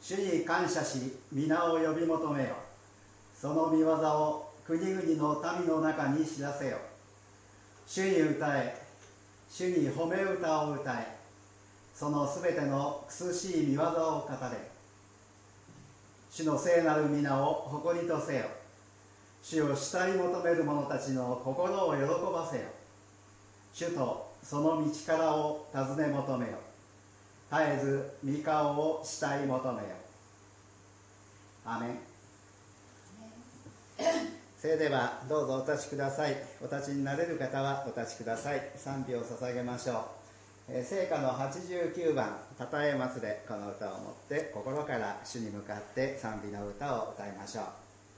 主に感謝し皆を呼び求めよ。その御業を国々の民の中に知らせよ。主に歌え、主に褒め歌を歌え。そのすべての苦しい御業を語れ。主の聖なる皆を誇りとせよ。主を慕い求める者たちの心を喜ばせよ。主とその道からを尋ね求めよ。絶えず御顔を慕い求めよ。アメン。それではどうぞお立ちください。お立ちになれる方はお立ちください。賛美を捧げましょう。聖歌の89番「たたえます」でこの歌をもって心から主に向かって賛美の歌を歌いましょう。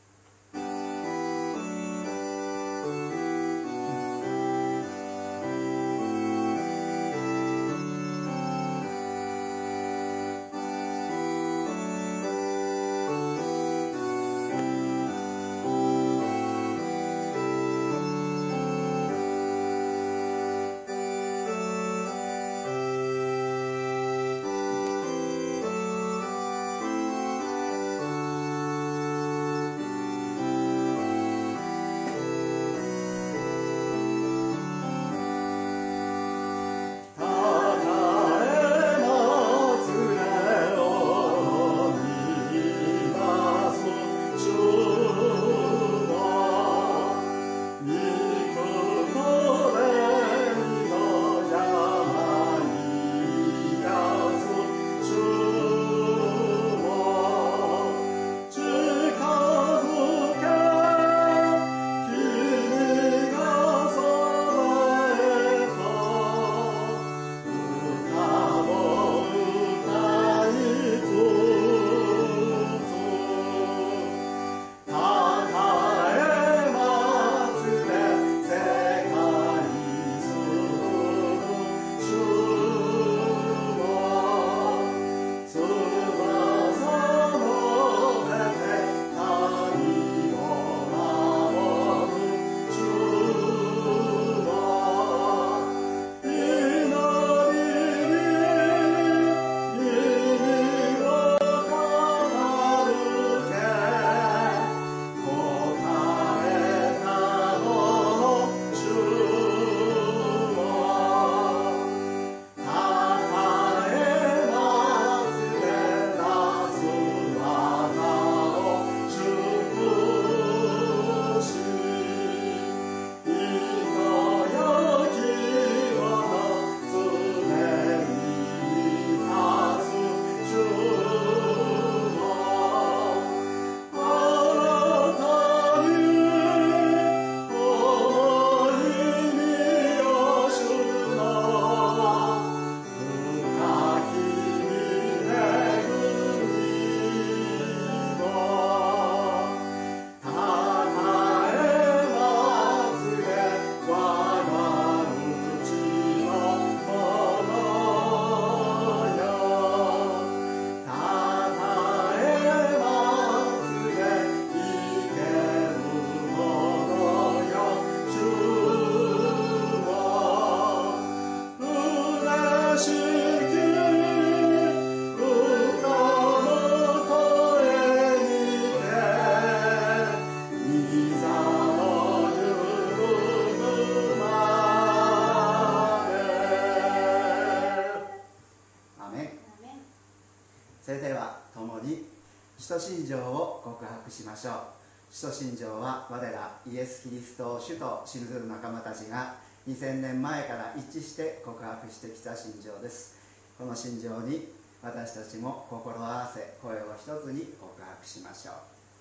使徒信条は我らイエス・キリストを主と信ずる仲間たちが2000年前から一致して告白してきた信条です。この信条に私たちも心を合わせ声を一つに告白しましょう。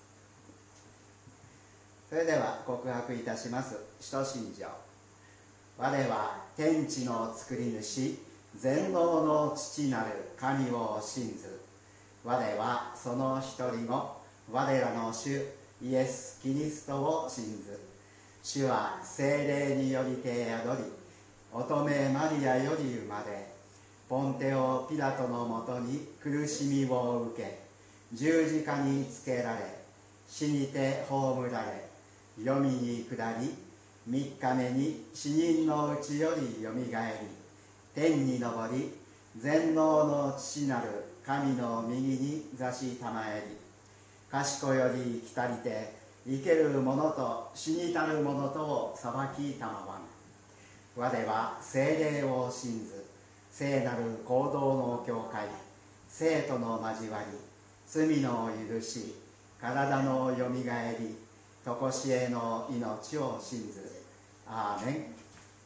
それでは告白いたします。使徒信条。我は天地の作り主全能の父なる神を信ず。我はその一人子我らの主イエス・キリストを信ず。主は聖霊によりて宿り、乙女マリアより生まれ、ポンテオ・ピラトのもとに苦しみを受け、十字架につけられ、死にて葬られ、黄泉に下り、3日目に死人のうちよりよみがえり、天に昇り、全能の父なる神の右に座したまえり、賢より来たりて生ける者と死にたる者とを裁きたまわん。我は聖霊を信ず、聖なる行動の教会、生徒の交わり、罪の許し、体のよみがえり、とこしえの命を信ず。アーメン。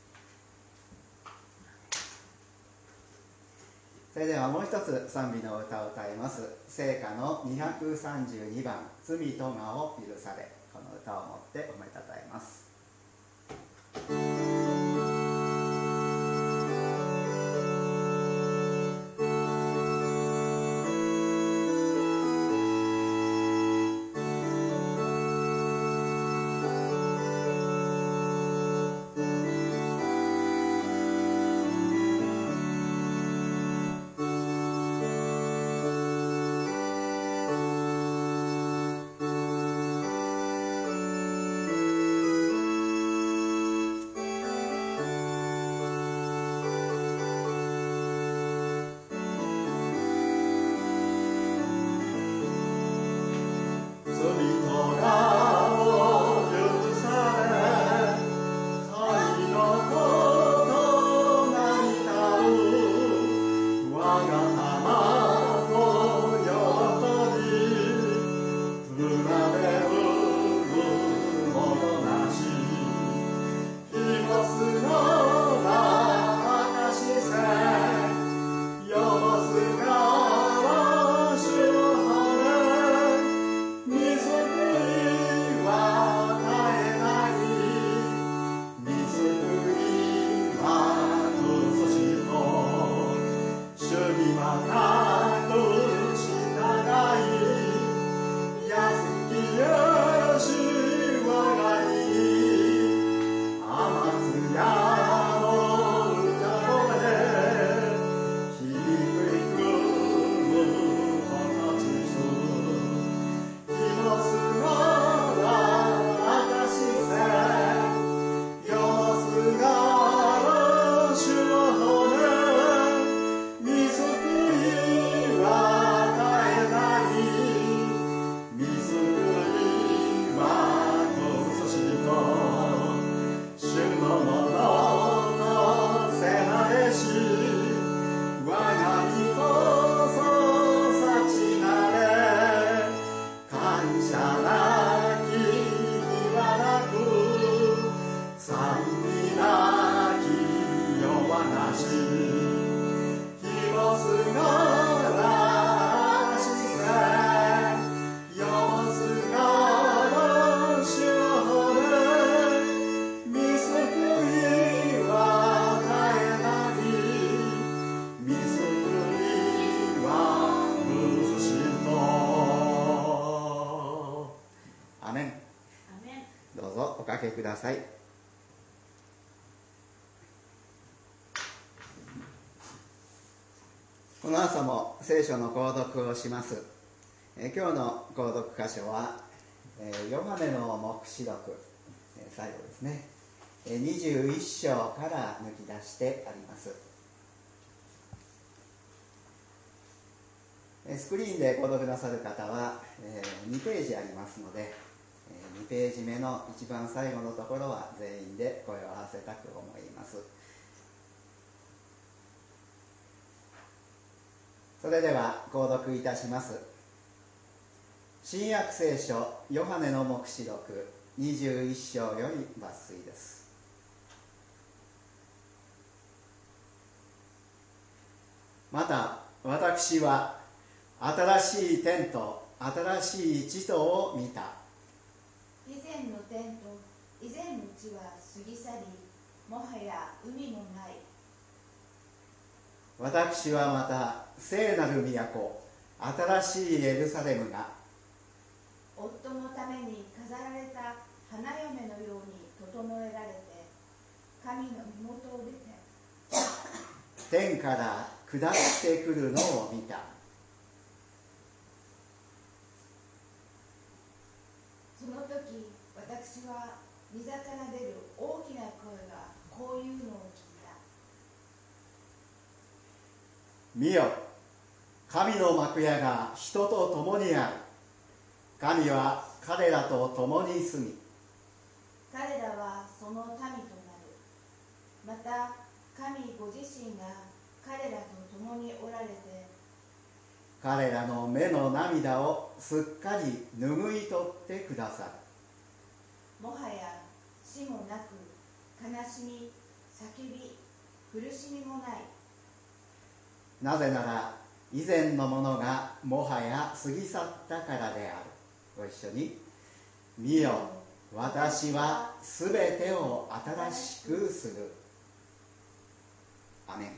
それではもう一つ賛美の歌を歌います。聖歌の232番、罪とがを許され。この歌をもっておめたたえます。ください。この朝も聖書の購読をします。今日の購読箇所はヨハネの黙示録、最後ですね、21章から抜き出してあります。スクリーンで購読なさる方は2ページありますので、2ページ目の一番最後のところは全員で声を合わせたく思います。それでは購読いたします。新約聖書ヨハネの黙示録21章より抜粋です。また私は新しい天と新しい地とを見た。 以前の天と以前の地は過ぎ去り、もはや海もない。 私はまた聖なる都、新しいエルサレムが夫のために飾られた花嫁のように整えられて、神の身元を出て天から下ってくるのを見た。 その時私は御座から出る大きな声がこういうのを聞いた。 見よ、 神の幕屋が人と共にある。神は彼らと共に住み、 彼らはその民となる。また神ご自身が彼らと共におられて、 彼らの目の涙をすっかり拭い取ってくださる。 もはや死もなく、悲しみ、叫び、苦しみもない。 なぜなら以前のものがもはや過ぎ去ったからである。ご一緒に。見よ、私はすべてを新しくする。アメン。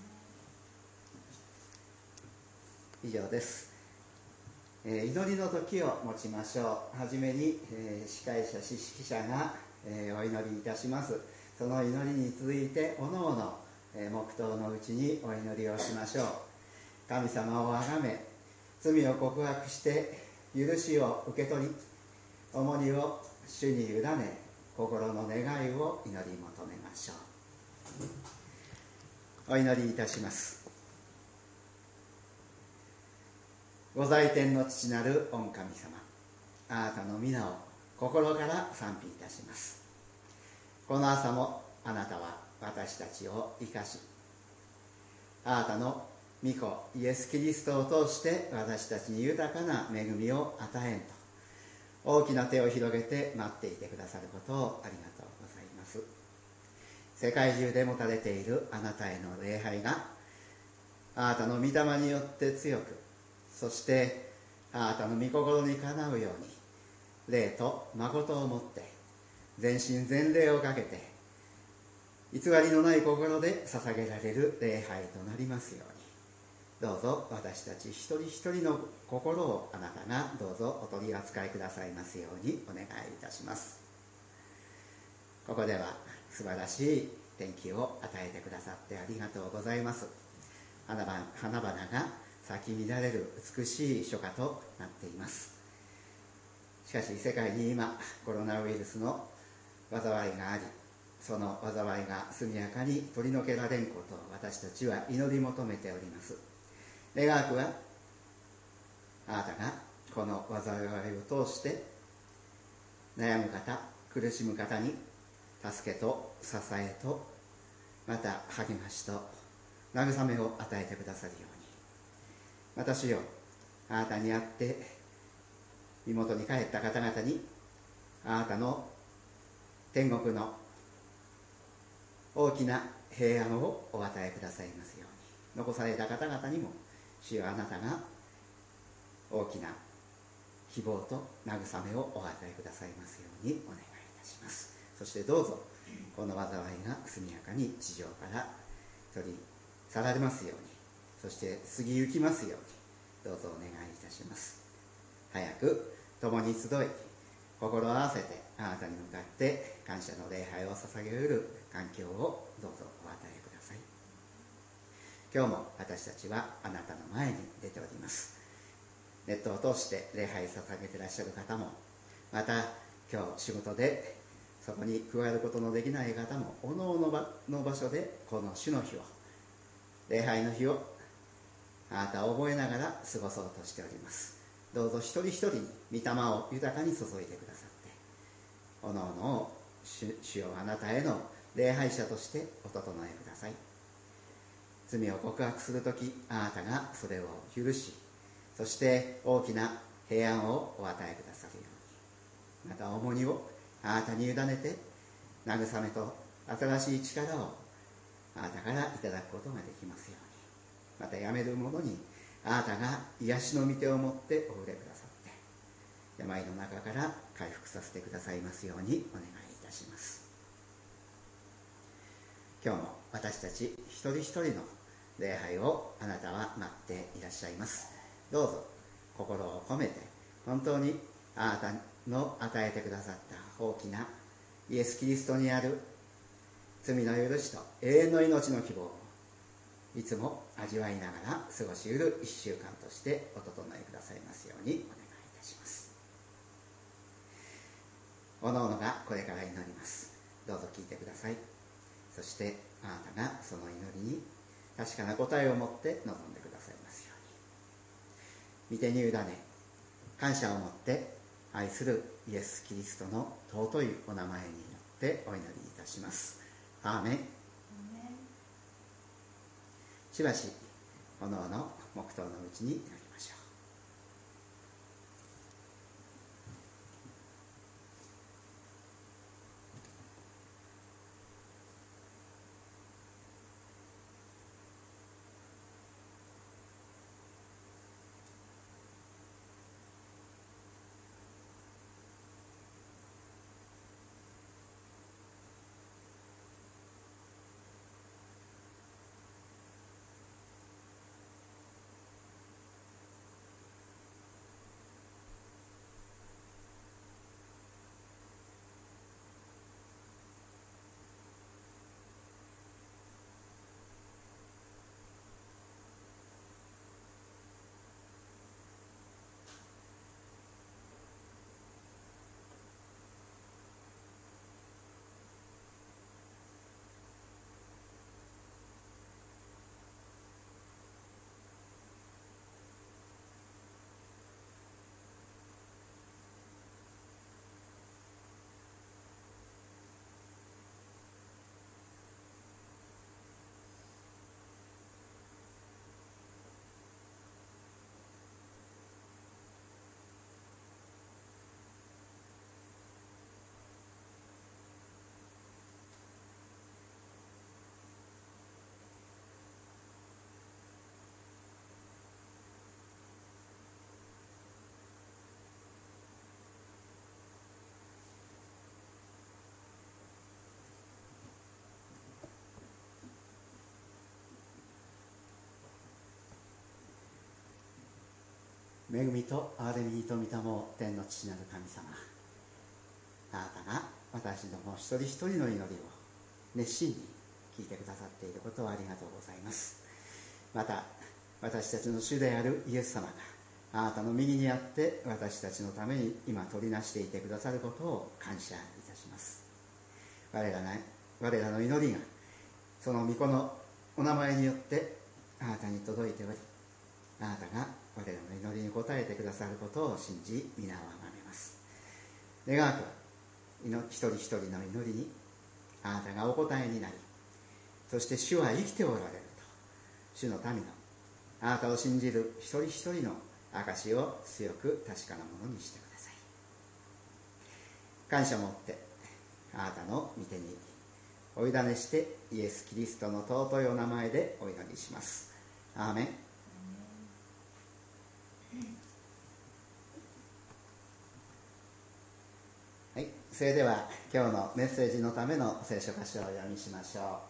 以上です。祈りの時を持ちましょう。はじめに、司会者、司式者が、お祈りいたします。その祈りに続いておのおの、黙祷のうちにお祈りをしましょう。神様をあがめ、罪を告白して許しを受け取り、重荷を主に委ね、心の願いを祈り求めましょう。お祈りいたします。ご在天の父なる御神様、あなたの皆を心から賛美いたします。この朝もあなたは私たちを生かし、あなたの御子イエス・キリストを通して私たちに豊かな恵みを与えんと大きな手を広げて待っていてくださることをありがとうございます。世界中で持たれているあなたへの礼拝があなたの御霊によって強く、そしてあなたの御心にかなうように霊と誠をもって全身全霊をかけて偽りのない心で捧げられる礼拝となりますように、どうぞ私たち一人一人の心をあなたがどうぞお取り扱いくださいますようにお願いいたします。ここでは素晴らしい天気を与えてくださってありがとうございます。花々が咲き乱れる美しい初夏となっています。しかし世界に今コロナウイルスの災いがあり、その災いが速やかに取り除けられんことを私たちは祈り求めております。願わくはあなたがこの災いを通して悩む方、苦しむ方に助けと支えと、また励ましと慰めを与えてくださるように、私をあなたにあって身元に帰った方々にあなたの天国の大きな平安をお与えくださいますように、残された方々にも主よあなたが大きな希望と慰めをお与えくださいますようにお願いいたします。そしてどうぞこの災いが速やかに地上から取り去られますように、そして過ぎ行きますようにどうぞお願いいたします。早く共に集い心を合わせてあなたに向かって感謝の礼拝を捧げる環境をどうぞお与えください。今日も私たちはあなたの前に出ております。ネットを通して礼拝捧げていらっしゃる方も、また今日仕事でそこに加えることのできない方も、おのおのの場所でこの主の日を、礼拝の日をあなたを覚えながら過ごそうとしております。どうぞ一人一人に御霊を豊かに注いでくださって、おのおのを主よあなたへの礼拝者としてお整えください。罪を告白するときあなたがそれを許し、そして大きな平安をお与えくださるように、また重荷をあなたに委ねて慰めと新しい力をあなたからいただくことができますように、また病める者にあなたが癒しの御手を持ってお触れくださって、病の中から回復させてくださいますようにお願いいたします。今日も私たち一人一人の礼拝をあなたは待っていらっしゃいます。どうぞ心を込めて本当にあなたの与えてくださった大きなイエス・キリストにある罪の許しと永遠の命の希望をいつも味わいながら過ごしうる1週間としてお整えくださいますようにお願いいたします。おのおのがこれから祈ります。どうぞ聞いてください。そしてあなたがその祈りに確かな答えを持って臨んでくださいますように。 御手に委ね、感謝を持って愛するイエス・キリストの尊いお名前によってお祈りいたします。アーメン。しばしおのおの黙祷のうちに祈りましょう。恵みと憐れみと御霊を天の父なる神様、あなたが私ども一人一人の祈りを熱心に聞いてくださっていることをありがとうございます。また私たちの主であるイエス様があなたの右にあって私たちのために今取りなしていてくださることを感謝いたします。我らの祈りがその御子のお名前によってあなたに届いており、あなたが我らの祈りに応えてくださることを信じ皆をあがめます。願わくは一人一人の祈りにあなたがお答えになり、そして主は生きておられると主の民のあなたを信じる一人一人の証を強く確かなものにしてください。感謝を持ってあなたの御手にお委ねしてイエス・キリストの尊いお名前でお祈りします。アーメン。はい、それでは今日のメッセージのための聖書箇所をお読みしましょ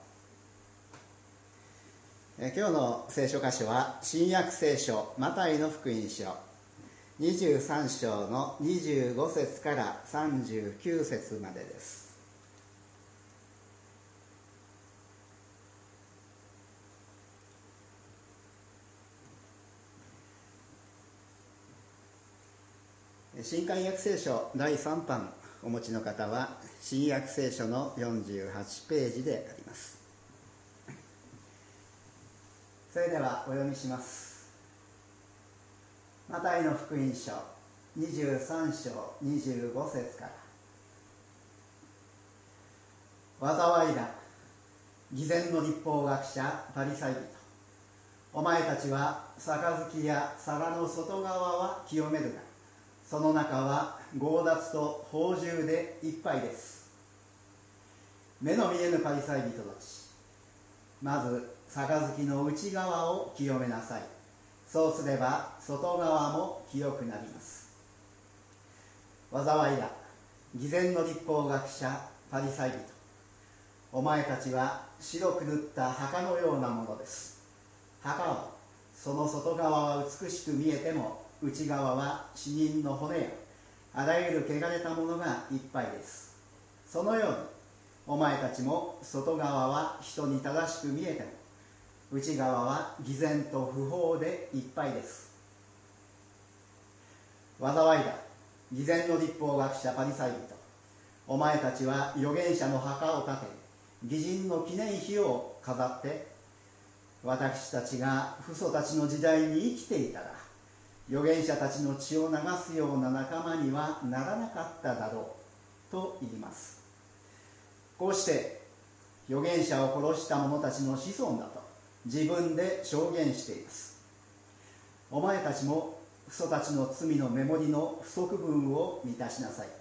う。今日の聖書箇所は新約聖書マタイの福音書23章の25節から39節までです。新漢訳聖書第3版お持ちの方は新約聖書の48ページであります。それではお読みします。マタイの福音書23章25節から。災いだ、偽善の律法学者パリサイ人。お前たちは杯や皿の外側は清めるが、その中は強奪と放縦でいっぱいです。目の見えぬパリサイ人たち、まず杯の内側を清めなさい。そうすれば外側も清くなります。災いだ、偽善の律法学者パリサイ人。お前たちは白く塗った墓のようなものです。墓はその外側は美しく見えても、内側は死人の骨やあらゆる汚れたものがいっぱいです。そのようにお前たちも外側は人に正しく見えても、内側は偽善と不法でいっぱいです。災いだ、偽善の律法学者パリサイ人。お前たちは預言者の墓を建て、義人の記念碑を飾って、私たちが父祖たちの時代に生きていたら、 預言者たちの血を流すような仲間にはならなかっただろうと言います。こうして預言者を殺した者たちの子孫だと自分で証言しています。お前たちも父祖たちの罪のメモリの不足分を満たしなさい。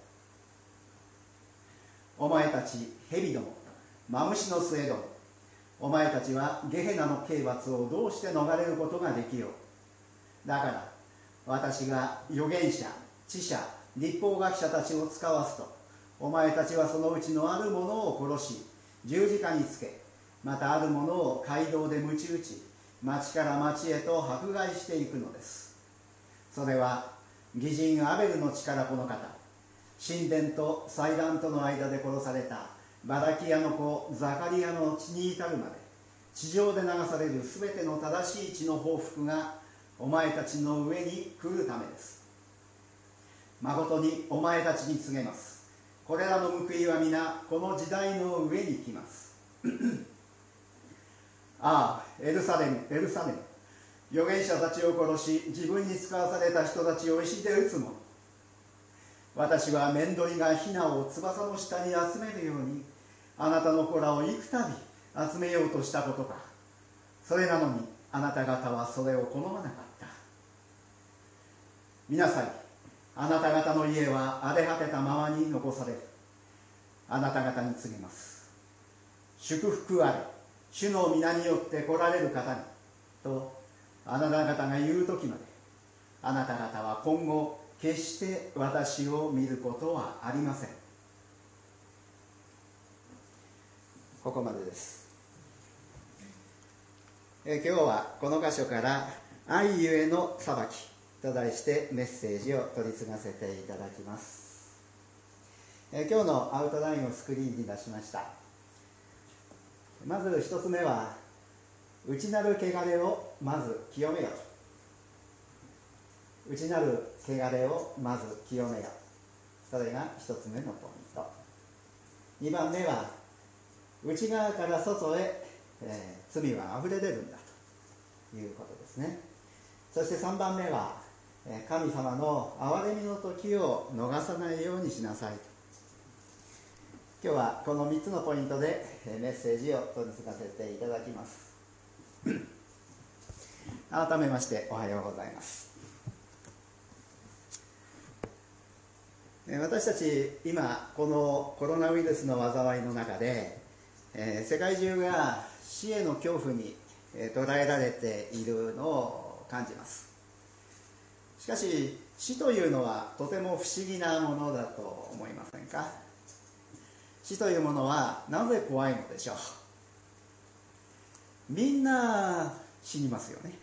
お前たち蛇ども、マムシの末ども、お前たちはゲヘナの刑罰をどうして逃れることができよう。だから私が預言者、知者、律法学者たちを使わすと、お前たちはそのうちのある者を殺し、十字架につけ、またある者を街道で鞭打ち、町から町へと迫害していくのです。それは義人アベルの血からこの方、神殿と祭壇との間で殺されたバラキアの子ザカリアの血に至るまで、地上で流されるすべての正しい血の報復がお前たちの上に来るためです。誠にお前たちに告げます。これらの報いは皆この時代の上に来ます。ああ、エルサレム、エルサレム、預言者たちを殺し、自分に使わされた人たちを石で撃つ者。私は面取りがヒナを翼の下に集めるように、あなたの子らを幾度集めようとしたことか。それなのにあなた方はそれを好まなかった。見なさい、あなた方の家は荒れ果てたままに残される。あなた方に告げます。祝福あれ、主の皆によって来られる方にとあなた方が言う時まで、あなた方は今後決して私を見ることはありません。ここまでです。今日はこの箇所から愛ゆえの裁きと題してメッセージを取り継がせていただきます。今日のアウトラインをスクリーンに出しました。まず一つ目は、内なる汚れをまず清めよ。内なる汚れをまず清めよ。それが一つ目のポイント。2番目は、内側から外へ、罪はあふれ出るんだということですね。そして3番目は、神様の憐れみの時を逃さないようにしなさいと。今日はこの3つのポイントでメッセージを取り継がせていただきます。改めましておはようございます。私たち今このコロナウイルスの災いの中で、世界中が死への恐怖に捉えられているのを感じます。しかし死というのはとても不思議なものだと思いませんか？死というものはなぜ怖いのでしょう？みんな死にますよね。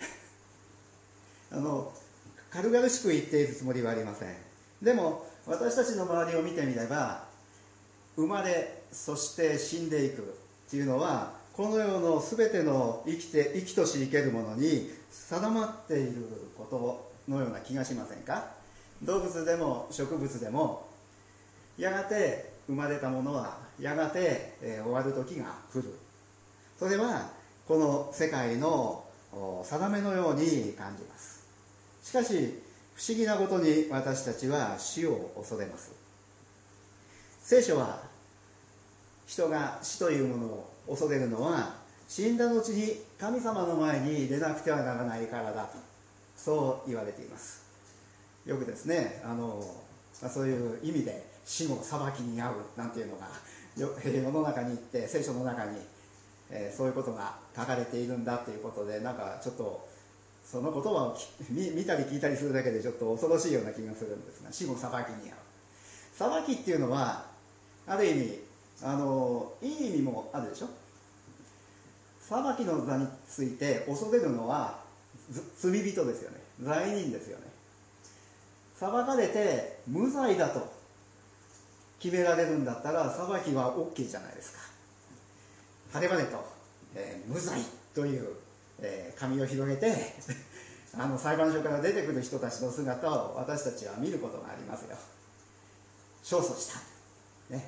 軽々しく言っているつもりはありません。でも私たちの周りを見てみれば、生まれそして死んでいくっていうのはこの世のすべての生きとし生けるものに定まっていることのような気がしませんか？動物でも植物でもやがて生まれたものはやがて、終わる時が来る。それはこの世界の定めのように感じます。しかし不思議なことに私たちは死を恐れます。聖書は人が死というものを恐れるのは死んだ後に神様の前に出なくてはならないからだと、そう言われています。よくですね、そういう意味で死後裁きに遭うなんていうのが世の中に行って、聖書の中に、そういうことが書かれているんだということで、なんかちょっとその言葉を見たり聞いたりするだけでちょっと恐ろしいような気がするんですが、死後裁きに遭う。裁きっていうのはある意味いい意味もあるでしょ。裁きの座について恐れるのは罪人ですよね。罪人ですよね。裁かれて無罪だと決められるんだったら裁きは OK じゃないですか。晴れ晴れと、無罪という、紙を広げて裁判所から出てくる人たちの姿を私たちは見ることがありますよ。勝訴した、ね。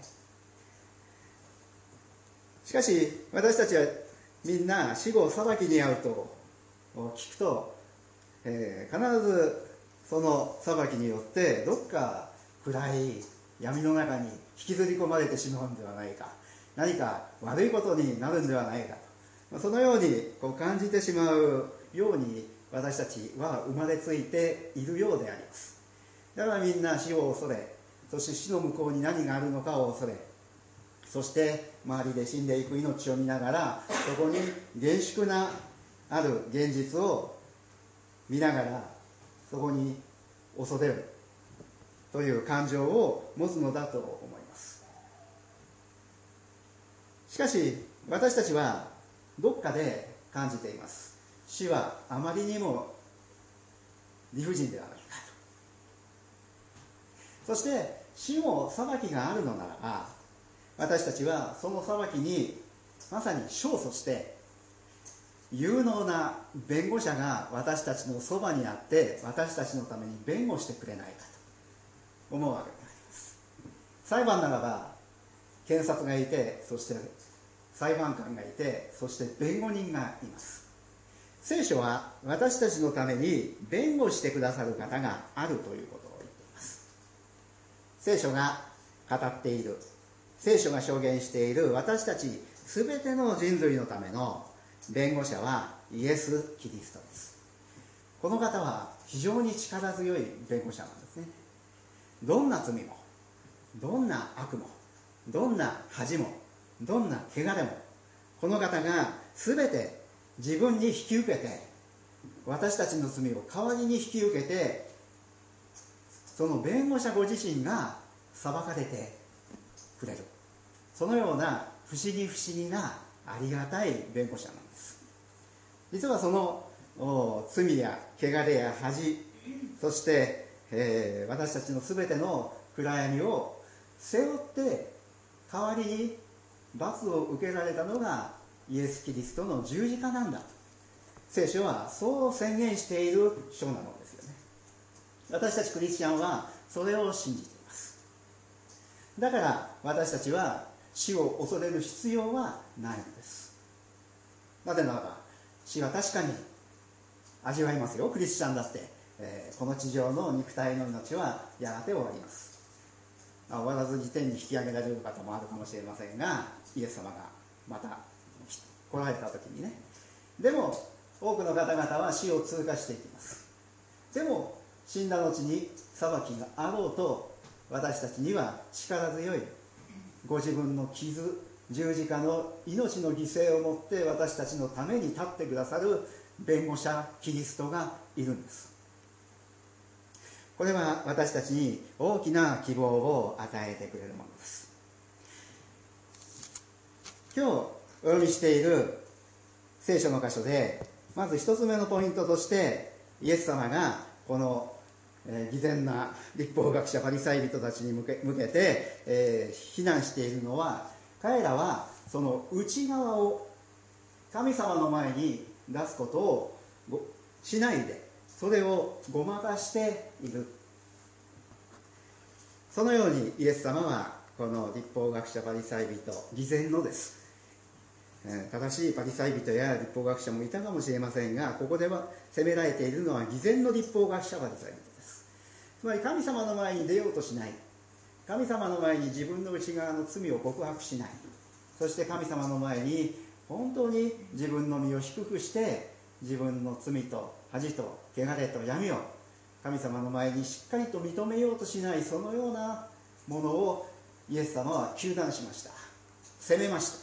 しかし私たちはみんな死後裁きに遭うと聞くと、必ずその裁きによってどっか暗い闇の中に引きずり込まれてしまうんではないか、何か悪いことになるんではないかと、そのように感じてしまうように私たちは生まれついているようであります。だからみんな死を恐れ、そして死の向こうに何があるのかを恐れ、そして周りで死んでいく命を見ながら、そこに厳粛なある現実を見ながら、そこに恐れるという感情を持つのだと思います。しかし私たちはどっかで感じています。死はあまりにも理不尽ではないかと。そして死の裁きがあるのならば、私たちはその裁きにまさに勝訴して、有能な弁護者が私たちのそばにあって私たちのために弁護してくれないかと思うわけであります。裁判ならば検察がいて、そして裁判官がいて、そして弁護人がいます。聖書は私たちのために弁護してくださる方があるということを言っています。聖書が語っている、聖書が証言している私たちすべての人類のための弁護者はイエス・キリストです。この方は非常に力強い弁護者なんですね。どんな罪も、どんな悪も、どんな恥も、どんな汚れも、この方がすべて自分に引き受けて、私たちの罪を代わりに引き受けて、その弁護者ご自身が裁かれてくれる、そのような不思議なありがたい弁護者なんです。実はその罪や汚れや恥、そして、私たちのすべての暗闇を背負って代わりに罰を受けられたのがイエス・キリストの十字架なんだ。聖書はそう宣言している書なのですよね。私たちクリスチャンはそれを信じています。だから私たちは死を恐れる必要はないのです。なぜならば死は確かに味わいますよ。クリスチャンだって、この地上の肉体の命はやがて終わります。終わらずに天に引き上げられる方もあるかもしれませんが、イエス様がまた来られた時にね。でも多くの方々は死を通過していきます。でも死んだ後に裁きがあろうと、私たちには力強いご自分の傷、十字架の命の犠牲をもって私たちのために立ってくださる弁護者キリストがいるんです。これは私たちに大きな希望を与えてくれるものです。今日お読みしている聖書の箇所で、まず一つ目のポイントとして、イエス様がこの偽善な律法学者パリサイ人たちに向けて、非難しているのは、彼らはその内側を神様の前に出すことをしないで、それをごまかしている。そのようにイエス様はこの律法学者パリサイ人、偽善のです。正しいパリサイ人や律法学者もいたかもしれませんが、ここでは責められているのは偽善の律法学者パリサイ人です。つまり神様の前に出ようとしない、神様の前に自分の内側の罪を告白しない、そして神様の前に本当に自分の身を低くして自分の罪と恥と汚れと闇を神様の前にしっかりと認めようとしない、そのようなものをイエス様は糾弾しました。責めました。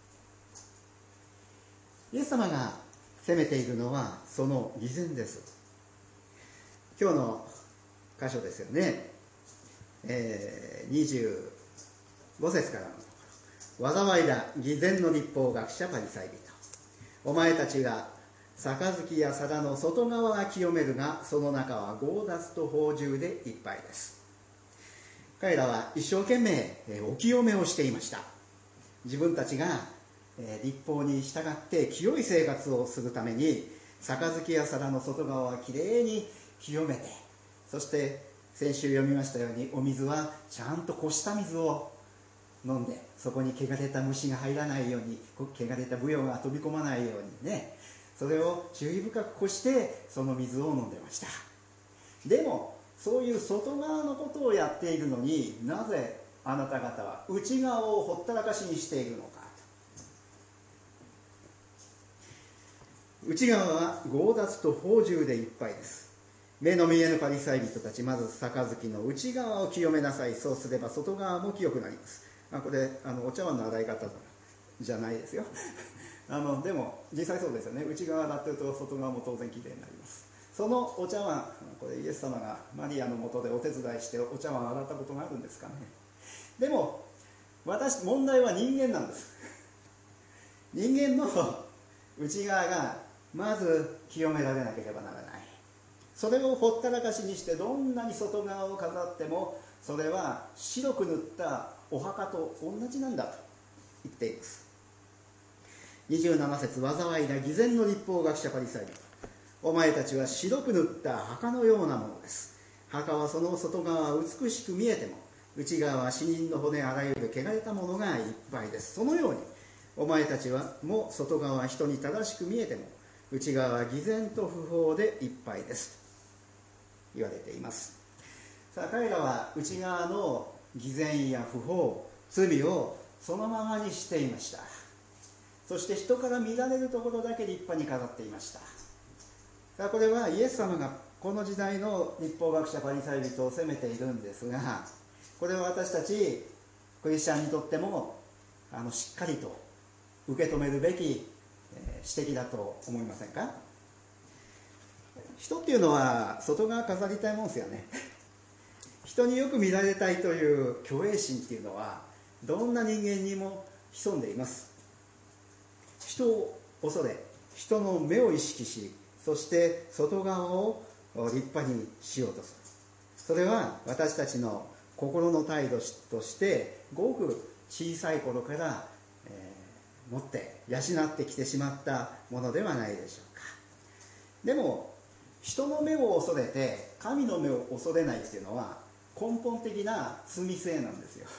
イエス様が責めているのはその偽善です。今日の箇所ですよね、25節からのところ。災いだ偽善の律法学者パリサイ人、お前たちが杯や皿の外側は清めるが、その中は強奪と放縦でいっぱいです。彼らは一生懸命お清めをしていました。自分たちが律法に従って清い生活をするために、杯や皿の外側はきれいに清めて、そして先週読みましたように、お水はちゃんとこした水を飲んで、そこに汚れた虫が入らないように、汚れたブヨが飛び込まないようにね、それを注意深くこしてその水を飲んでました。 でもそういう外側のことをやっているのに、なぜあなた方は内側をほったらかしにしているのか。内側は強奪と放縦でいっぱいです。目の見えぬパリサイ人たち、まず杯の内側を清めなさい。そうすれば外側も清くなります。これお茶碗の洗い方じゃないですよでも実際そうですよね。内側洗ってると外側も当然きれいになります。そのお茶碗、これイエス様がマリアの下でお手伝いしてお茶碗洗ったことがあるんですかね。でも問題は人間なんです。人間の内側がまず清められなければならない。それをほったらかしにしてどんなに外側を飾っても、それは白く塗ったお墓と同じなんだと言っています。27節、災いだ偽善の立法学者パリサイ人、お前たちは白く塗った墓のようなものです。墓はその外側は美しく見えても、内側は死人の骨あらゆる汚れたものがいっぱいです。そのようにお前たちはも外側は人に正しく見えても、内側は偽善と不法でいっぱいですと言われています。さあ、彼らは内側の偽善や不法、罪をそのままにしていました。そして人から見られるところだけ立派に飾っていました。さあ、これはイエス様がこの時代の律法学者パリサイ人を責めているんですが、これは私たちクリスチャンにとってもしっかりと受け止めるべき指摘だと思いませんか。人っていうのは外側飾りたいもんですよね。人によく見られたいという虚栄心っていうのはどんな人間にも潜んでいます。人を恐れ、人の目を意識し、そして外側を立派にしようとする。それは私たちの心の態度としてごく小さい頃から持って養ってきてしまったものではないでしょうか。でも人の目を恐れて神の目を恐れないっていうのは根本的な罪性なんですよ。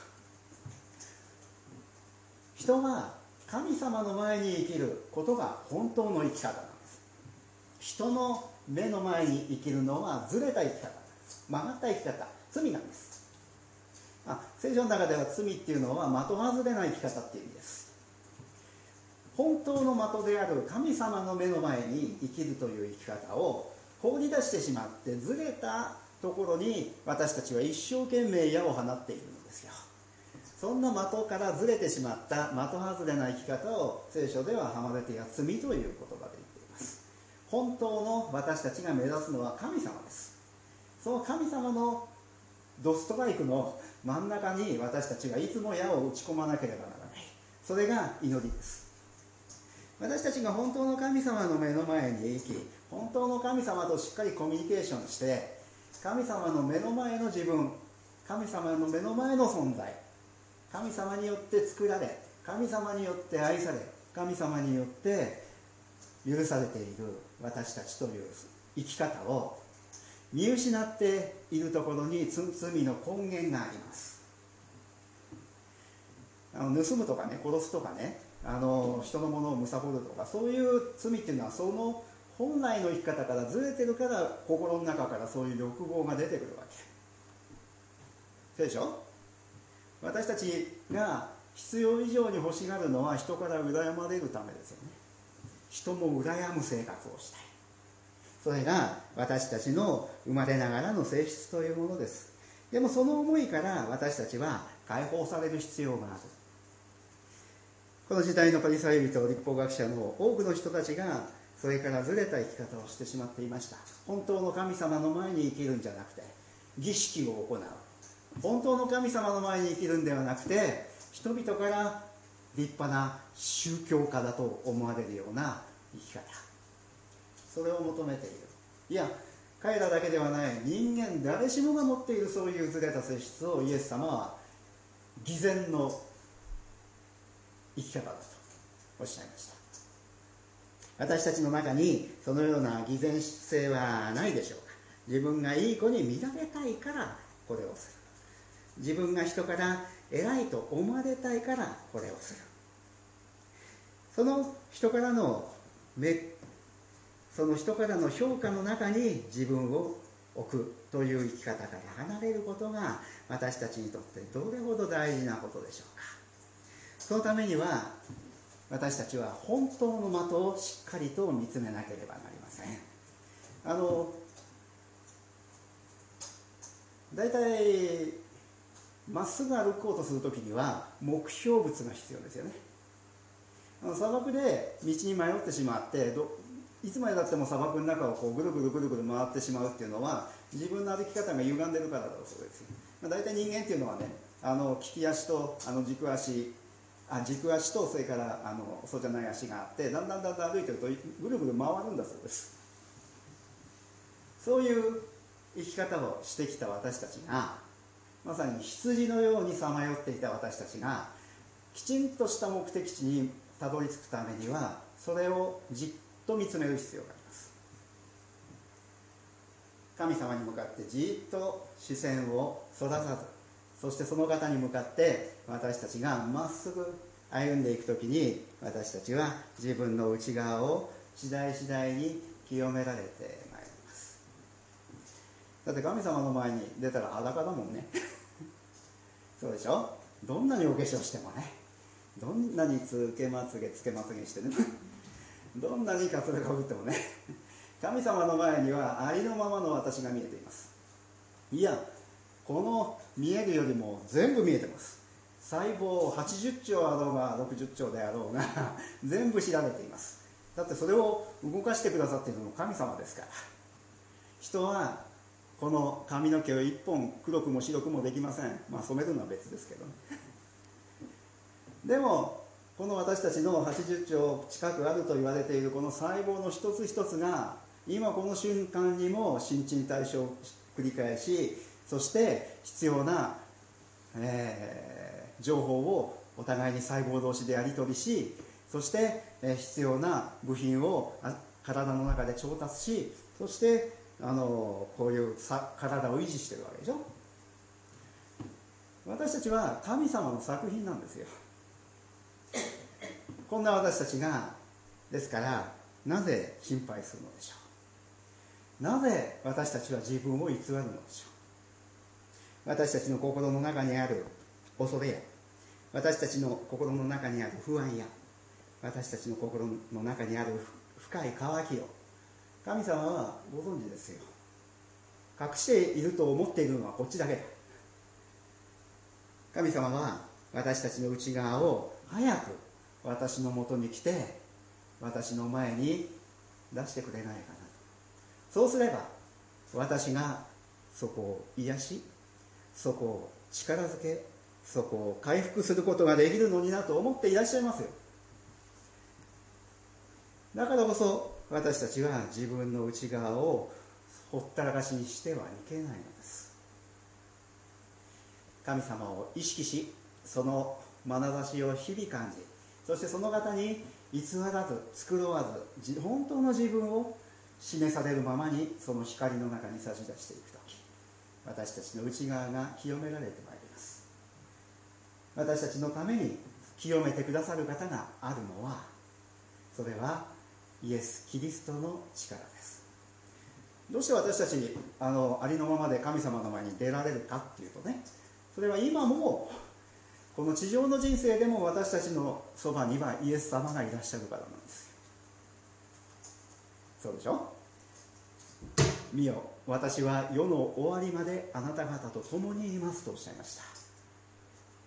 人は神様の前に生きることが本当の生き方なんです。人の目の前に生きるのはずれた生き方なんです。曲がった生き方、罪なんです。聖書の中では罪っていうのは的外れない生き方っていう意味です。本当の的である神様の目の前に生きるという生き方を放り出してしまって、ずれたところに私たちは一生懸命矢を放っているのですよ。そんな的からずれてしまった的外れな生き方を聖書ではハマレティア罪という言葉で言っています。本当の私たちが目指すのは神様です。その神様のドストライクの真ん中に私たちがいつも矢を打ち込まなければならない。それが祈りです。私たちが本当の神様の目の前に生き、本当の神様としっかりコミュニケーションして、神様の目の前の自分、神様の目の前の存在、神様によって作られ、神様によって愛され、神様によって許されている私たちという生き方を見失っているところに罪の根源があります。盗むとかね、殺すとかね、人のものを貪るとか、そういう罪っていうのはその本来の生き方からずれてるから、心の中からそういう欲望が出てくるわけ。そうでしょ。私たちが必要以上に欲しがるのは人から羨まれるためですよね。人も羨む生活をしたい。それが私たちの生まれながらの性質というものです。でもその思いから私たちは解放される必要がある。この時代のパリサイ人、律法学者の多くの人たちがそれからずれた生き方をしてしまっていました。本当の神様の前に生きるんじゃなくて儀式を行う。本当の神様の前に生きるんではなくて、人々から立派な宗教家だと思われるような生き方、それを求めている。いや、彼らだけではない、人間誰しもが持っているそういうずれた性質をイエス様は偽善の生き方だとおっしゃいました。私たちの中にそのような偽善性はないでしょうか。自分がいい子に見られたいからこれをする。自分が人から偉いと思われたいからこれをする。その人からの評価の中に自分を置くという生き方から離れることが私たちにとってどれほど大事なことでしょうか。そのためには私たちは本当の的をしっかりと見つめなければなりません。だいたいまっすぐ歩こうとするときには目標物が必要ですよね。砂漠で道に迷ってしまっていつまでたっても砂漠の中をこうぐるぐるぐるぐる回ってしまうっていうのは自分の歩き方が歪んでるからだそうです。だいたい人間っていうのはね、利き足と軸足とそれからそうじゃない足があって、だんだん歩いてるとぐるぐる回るんだそうです。そういう生き方をしてきた私たちが、まさに羊のようにさまよっていた私たちがきちんとした目的地にたどり着くためには、それをじっと見つめる必要があります。神様に向かってじっと視線をそらさず、そしてその方に向かって私たちがまっすぐ歩んでいくときに、私たちは自分の内側を次第次第に清められてまいります。だって神様の前に出たら裸だもんねそうでしょ。どんなにお化粧してもね、どんなにつけまつげしてねどんなにかつらかぶってもね、神様の前にはありのままの私が見えています。いや、この見えるよりも全部見えてます。細胞80兆あろうが60兆であろうが全部調べています。だってそれを動かしてくださっているのも神様ですから。人はこの髪の毛を一本黒くも白くもできません。染めるのは別ですけどねでもこの私たちの80兆近くあると言われているこの細胞の一つ一つが今この瞬間にも新陳代謝を繰り返し、そして必要な、情報をお互いに細胞同士でやり取りし、そして、必要な部品を体の中で調達し、そしてこういう体を維持してるわけでしょ。私たちは神様の作品なんですよ。こんな私たちがですから、なぜ心配するのでしょう。なぜ私たちは自分を偽るのでしょう。私たちの心の中にある恐れや、私たちの心の中にある不安や、私たちの心の中にある深い渇きを神様はご存知ですよ。隠していると思っているのはこっちだけだ。神様は私たちの内側を早く私のもとに来て、私の前に出してくれないかなと。そうすれば私がそこを癒し、そこを力づけ、そこを回復することができるのになと思っていらっしゃいますよ。だからこそ私たちは自分の内側をほったらかしにしてはいけないのです。神様を意識し、その眼差しを日々感じ、そしてその方に偽らず繕わず本当の自分を示されるままにその光の中に差し出していくとき、私たちの内側が清められてまいります。私たちのために清めてくださる方があるのは、それはイエス・キリストの力です。どうして私たちありのままで神様の前に出られるかっていうとね、それは今もこの地上の人生でも私たちのそばにはイエス様がいらっしゃるからなんですよ。そうでしょ。見よ、私は世の終わりまであなた方と共にいますとおっしゃいました。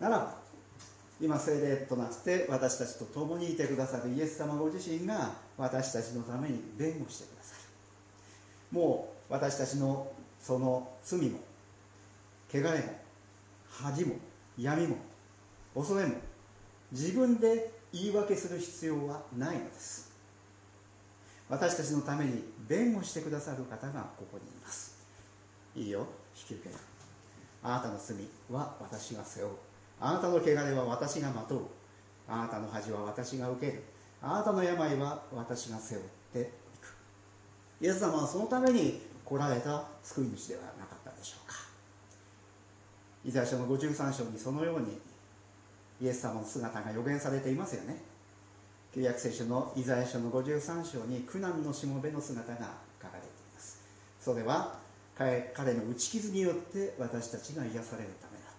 ならば今聖霊となって私たちと共にいてくださるイエス様ご自身が私たちのために弁護してくださる。もう私たちのその罪も汚れも恥も闇も恐れも自分で言い訳する必要はないのです。私たちのために弁護してくださる方がここにいます。いいよ、引き受ける。あなたの罪は私が背負う。あなたの汚れは私がまとう。あなたの恥は私が受ける。あなたの病は私が背負っていく。イエス様はそのために来られた救い主ではなかったでしょうか。イザヤ書の53章にそのようにイエス様の姿が予言されていますよね。旧約聖書のイザヤ書の53章に苦難のしもべの姿が書かれています。それは彼の打ち傷によって私たちが癒されるためだった。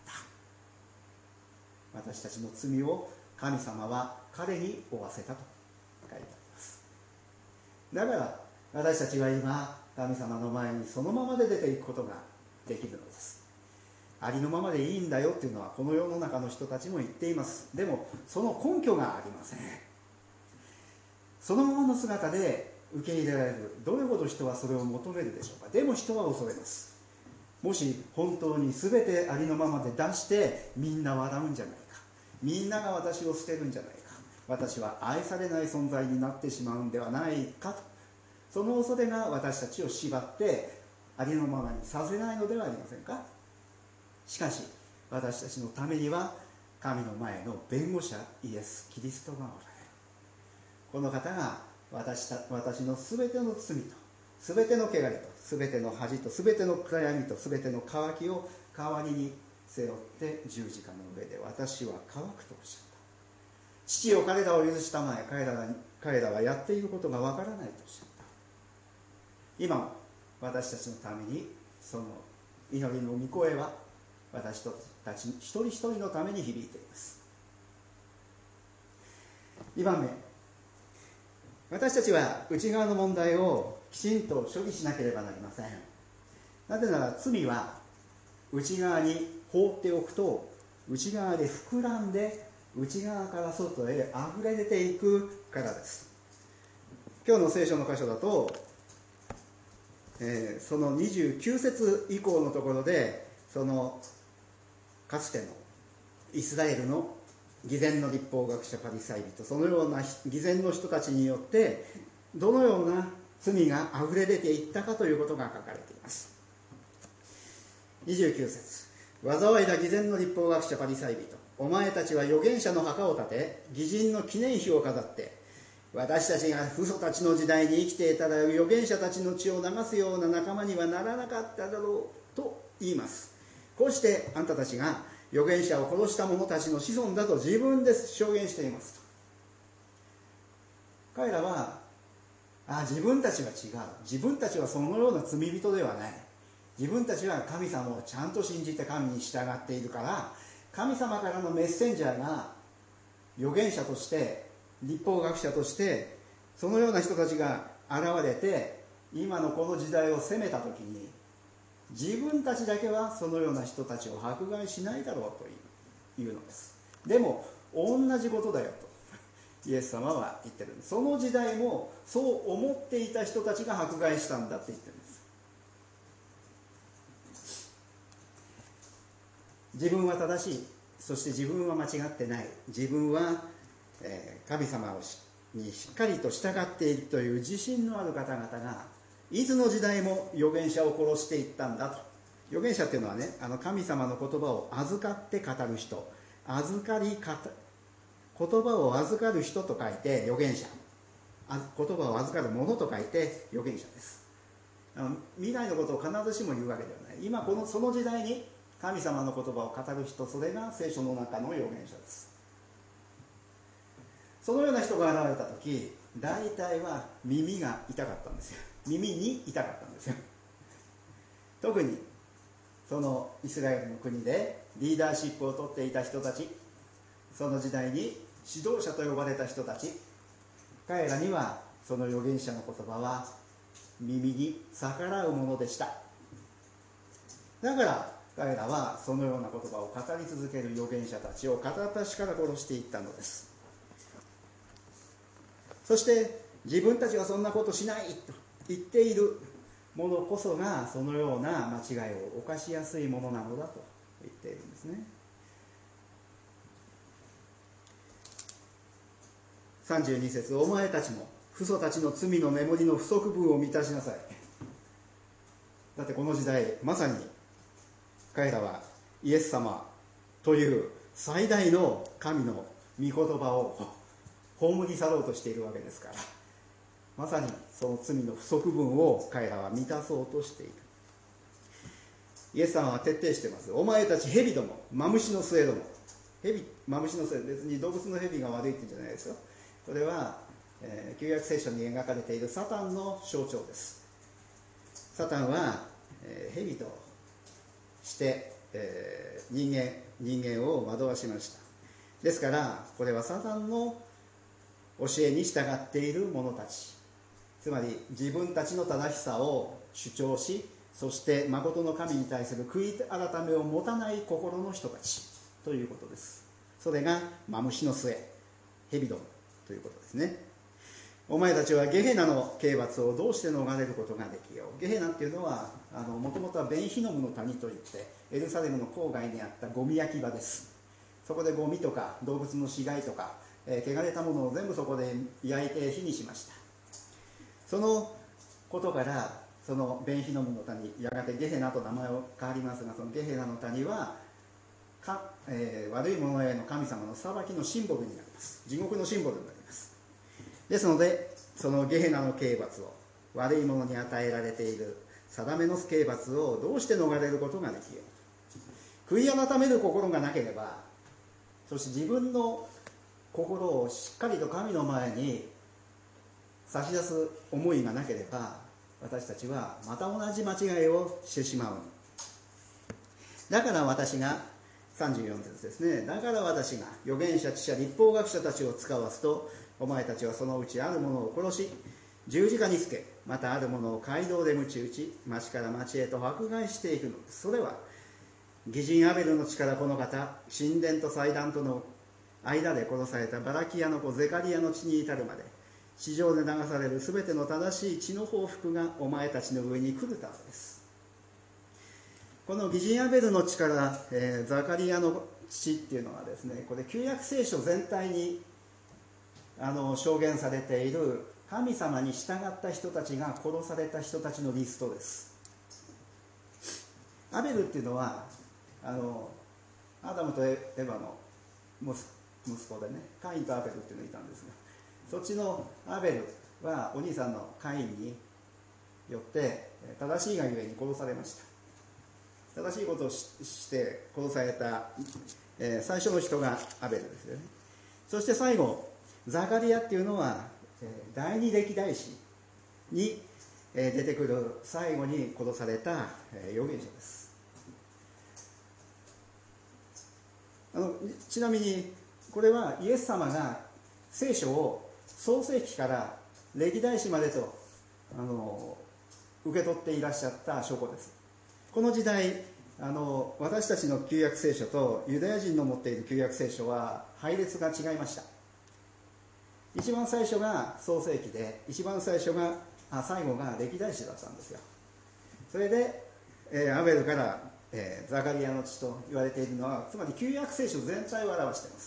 私たちの罪を神様は彼に負わせたと書いてあります。だから私たちは今神様の前にそのままで出ていくことができるのです。ありのままでいいんだよっていうのはこの世の中の人たちも言っています。でもその根拠がありません。そのままの姿で受け入れられる、どれほど人はそれを求めるでしょうか。でも人は恐れます。もし本当に全てありのままで出してみんな笑うんじゃないか、みんなが私を捨てるんじゃないか、私は愛されない存在になってしまうんではないかと、その恐れが私たちを縛ってありのままにさせないのではありませんか。しかし私たちのためには神の前の弁護者イエス・キリストがおられる。この方が私のすべての罪とすべての汚れとすべての恥とすべての暗闇とすべての渇きを代わりに背負って十字架の上で私は乾くとおっしゃった。父よ彼らを許したまえ、彼らはやっていることがわからないとおっしゃった。今も私たちのためにその祈りの御声は私たち一人一人のために響いています。2番目、私たちは内側の問題をきちんと処理しなければなりません。なぜなら罪は内側に放っておくと内側で膨らんで内側から外へ溢れ出ていくからです。今日の聖書の箇所だと、その29節以降のところでそのかつてのイスラエルの偽善の立法学者パリサイ人、そのような偽善の人たちによってどのような罪があふれ出ていったかということが書かれています。29節、災いだ偽善の立法学者パリサイ人、お前たちは預言者の墓を建て義人の記念碑を飾って、私たちが父祖たちの時代に生きていたら預言者たちの血を流すような仲間にはならなかっただろうと言います。こうしてあんたたちが預言者を殺した者たちの子孫だと自分で証言していますと。彼らは自分たちは違う、自分たちはそのような罪人ではない、自分たちは神様をちゃんと信じて神に従っているから、神様からのメッセンジャーが預言者として立法学者としてそのような人たちが現れて今のこの時代を責めた時に、自分たちだけはそのような人たちを迫害しないだろうというのです。でも同じことだよとイエス様は言ってるんです。その時代もそう思っていた人たちが迫害したんだって言ってるんです。自分は正しい、そして自分は間違ってない、自分は、神様にしっかりと従っているという自信のある方々がいつの時代も預言者を殺していったんだと。預言者っていうのはね、神様の言葉を預かって語る人、言葉を預かる人と書いて預言者、言葉を預かる者と書いて預言者です。未来のことを必ずしも言うわけではない。今その時代に神様の言葉を語る人、それが聖書の中の預言者です。そのような人が現れた時、大体は耳が痛かったんですよ。耳に痛かったんですよ。特にそのイスラエルの国でリーダーシップを取っていた人たち、その時代に指導者と呼ばれた人たち、彼らにはその預言者の言葉は耳に逆らうものでした。だから彼らはそのような言葉を語り続ける預言者たちを片っ端から殺していったのです。そして自分たちはそんなことしないと言っているものこそがそのような間違いを犯しやすいものなのだと言っているんですね。32節、お前たちも父祖たちの罪のメモリの不足分を満たしなさい。だってこの時代まさに彼らはイエス様という最大の神の御言葉を葬り去ろうとしているわけですから、まさにその罪の不足分を彼らは満たそうとしている。イエス様は徹底しています。お前たち蛇ども、マムシの末ども。マムシの末、別に動物の蛇が悪いって言うんじゃないですよ。これは、旧約聖書に描かれているサタンの象徴です。サタンは蛇として、人間を惑わしました。ですからこれはサタンの教えに従っている者たち、つまり自分たちの正しさを主張し、そして誠の神に対する悔い改めを持たない心の人たちということです。それがマムシの末、蛇どもということですね。お前たちはゲヘナの刑罰をどうして逃れることができよう。ゲヘナっていうのはもともとはベンヒノムの谷といってエルサレムの郊外にあったゴミ焼き場です。そこでゴミとか動物の死骸とか、汚れたものを全部そこで焼いて火にしました。そのことからそのベンヒノムの谷、やがてゲヘナと名前を変わりますが、そのゲヘナの谷は悪い者への神様の裁きのシンボルになります。地獄のシンボルになります。ですのでそのゲヘナの刑罰を、悪い者に与えられている定めの刑罰をどうして逃れることができよう。悔い改める心がなければ、そして自分の心をしっかりと神の前に差し出す思いがなければ、私たちはまた同じ間違いをしてしまう。だから私が34節ですね。だから私が預言者、知者、律法学者たちを使わすと、お前たちはそのうちある者を殺し十字架につけ、またある者を街道で鞭打ち、町から町へと迫害していくのです。それは義人アベルの地からこの方、神殿と祭壇との間で殺されたバラキヤの子ゼカリヤの地に至るまで、地上で流されるすべての正しい血の報復がお前たちの上に来るためです。この義人アベルの地から、ザカリヤの地っていうのはですね、これ旧約聖書全体に証言されている神様に従った人たちが殺された人たちのリストです。アベルっていうのはアダムとエヴァの息子でね、カインとアベルっていうのがいたんですが、そっちのアベルはお兄さんのカインによって正しいがゆえに殺されました。正しいことをして殺された、最初の人がアベルですよね。そして最後ザカリヤっていうのは第二歴代史に出てくる最後に殺された預言者です。ちなみにこれはイエス様が聖書を創世記から歴代史までと受け取っていらっしゃった証拠です。この時代私たちの旧約聖書とユダヤ人の持っている旧約聖書は配列が違いました。一番最初が創世記で、一番最後が歴代史だったんですよ。それで、アベルから、ザカリヤの地と言われているのは、つまり旧約聖書全体を表しています。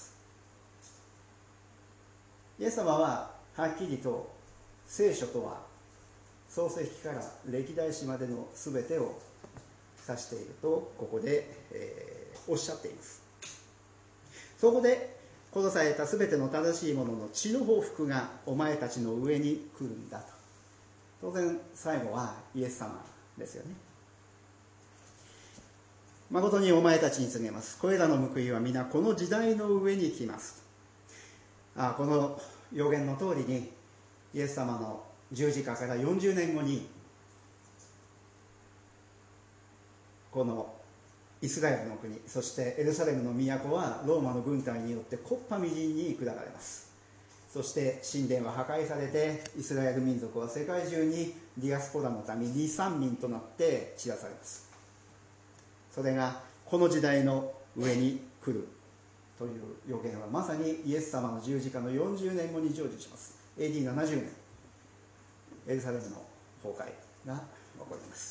イエス様ははっきりと聖書とは創世記から歴代史までの全てを指しているとここで、おっしゃっています。そこで殺されたすべての正しい者の血の報復がお前たちの上に来るんだと。当然最後はイエス様ですよね。誠にお前たちに告げます。これらの報いは皆この時代の上に来ます。この予言の通りにイエス様の十字架から40年後にこのイスラエルの国、そしてエルサレムの都はローマの軍隊によって木っ端みじんに砕かれます。そして神殿は破壊されて、イスラエル民族は世界中にディアスポラの民、離散民となって散らされます。それがこの時代の上に来るという予言はまさにイエス様の十字架の40年後に成就します。 AD70 年、エルサレムの崩壊が起こります。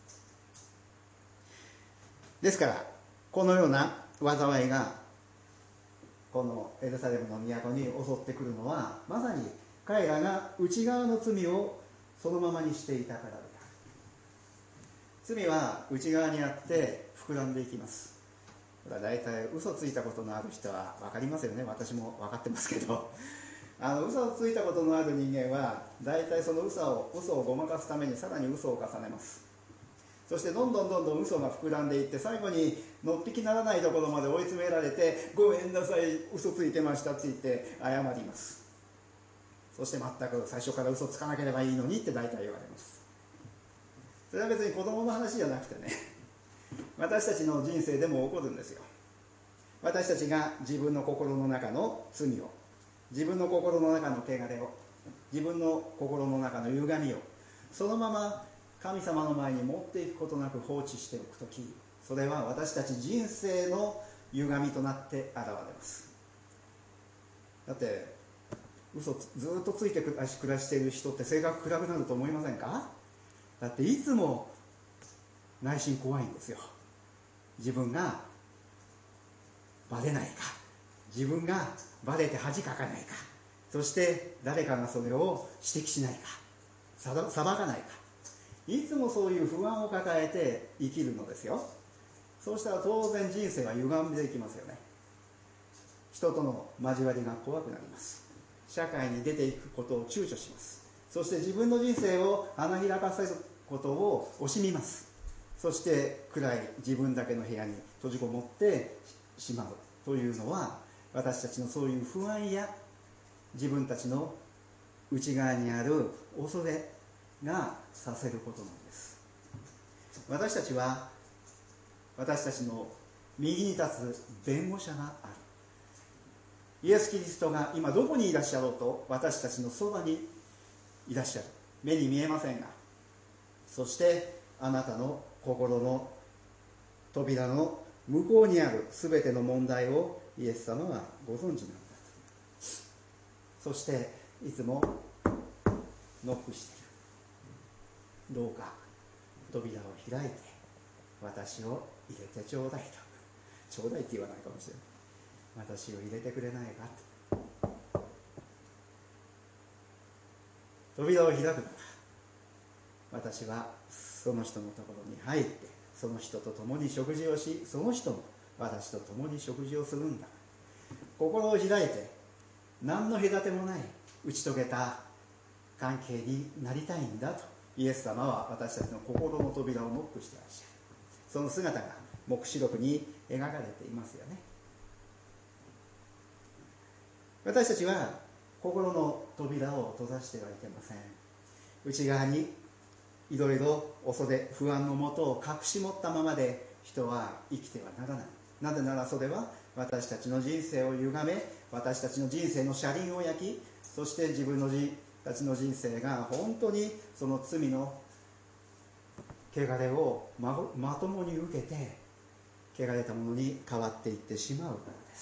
ですからこのような災いがこのエルサレムの都に襲ってくるのは、まさに彼らが内側の罪をそのままにしていたからである。罪は内側にあって膨らんでいきます。これは大体嘘ついたことのある人は分かりますよね。私も分かってますけど、嘘をついたことのある人間は大体その嘘をごまかすためにさらに嘘を重ねます。そしてどんどん嘘が膨らんでいって、最後にのっぴきならないところまで追い詰められて、ごめんなさい、嘘ついてましたって言って謝ります。そして全く最初から嘘つかなければいいのにって大体言われます。 それは別に子供の話じゃなくてね、私たちの人生でも起こるんですよ。私たちが自分の心の中の罪を、自分の心の中の汚れを、自分の心の中の歪みをそのまま神様の前に持っていくことなく放置しておくとき、それは私たち人生の歪みとなって現れます。だって嘘ずっとついて暮らしている人って性格暗くなると思いませんか？だっていつも内心怖いんですよ。自分がバレないか、自分がバレて恥かかないか、そして誰かがそれを指摘しないか、裁かないか、いつもそういう不安を抱えて生きるのですよ。そうしたら当然人生は歪んでいきますよね。人との交わりが怖くなります。社会に出ていくことを躊躇します。そして自分の人生を花開かせることを惜しみます。そして暗い自分だけの部屋に閉じこもってしまうというのは、私たちのそういう不安や自分たちの内側にある恐れがさせることなんです。私たちは私たちの右に立つ弁護者がある。イエス・キリストが今どこにいらっしゃろうと、私たちのそばにいらっしゃる。目に見えませんが、そしてあなたの心の扉の向こうにあるすべての問題をイエス様はご存知なんだと。そしていつもノックしている。どうか扉を開いて私を入れてちょうだいと。ちょうだいって言わないかもしれない。私を入れてくれないかと。扉を開くなら、私はその人のところに入って、その人と共に食事をし、その人も私と共に食事をするんだ。心を開いて、何の隔てもない打ち解けた関係になりたいんだと、イエス様は私たちの心の扉をノックしていらっしゃる。その姿が黙示録に描かれていますよね。私たちは心の扉を閉ざしてはいけません。内側にいろいろ恐れ不安のもとを隠し持ったままで人は生きてはならない。なぜならそれは私たちの人生を歪め、私たちの人生の車輪を焼き、そして自分たちの人生が本当にその罪の汚れをまともに受けて、汚れたものに変わっていってしまうからです。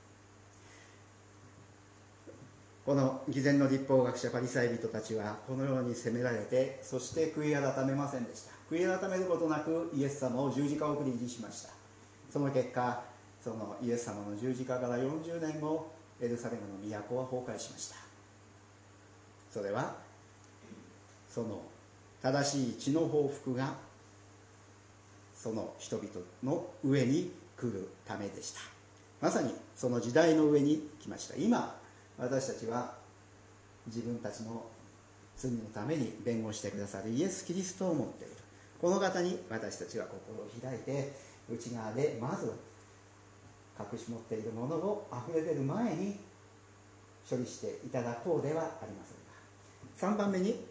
この偽善の立法学者パリサイ人たちはこのように責められて、そして悔い改めませんでした。悔い改めることなくイエス様を十字架送りにしました。その結果、そのイエス様の十字架から40年後、エルサレムの都は崩壊しました。それはその正しい血の報復がその人々の上に来るためでした。まさにその時代の上に来ました。今私たちは自分たちの罪のために弁護してくださるイエス・キリストを持っている。この方に私たちは心を開いて、内側でまず隠し持っているものをあふれ出る前に処理していただこうではありませんか。3番目に、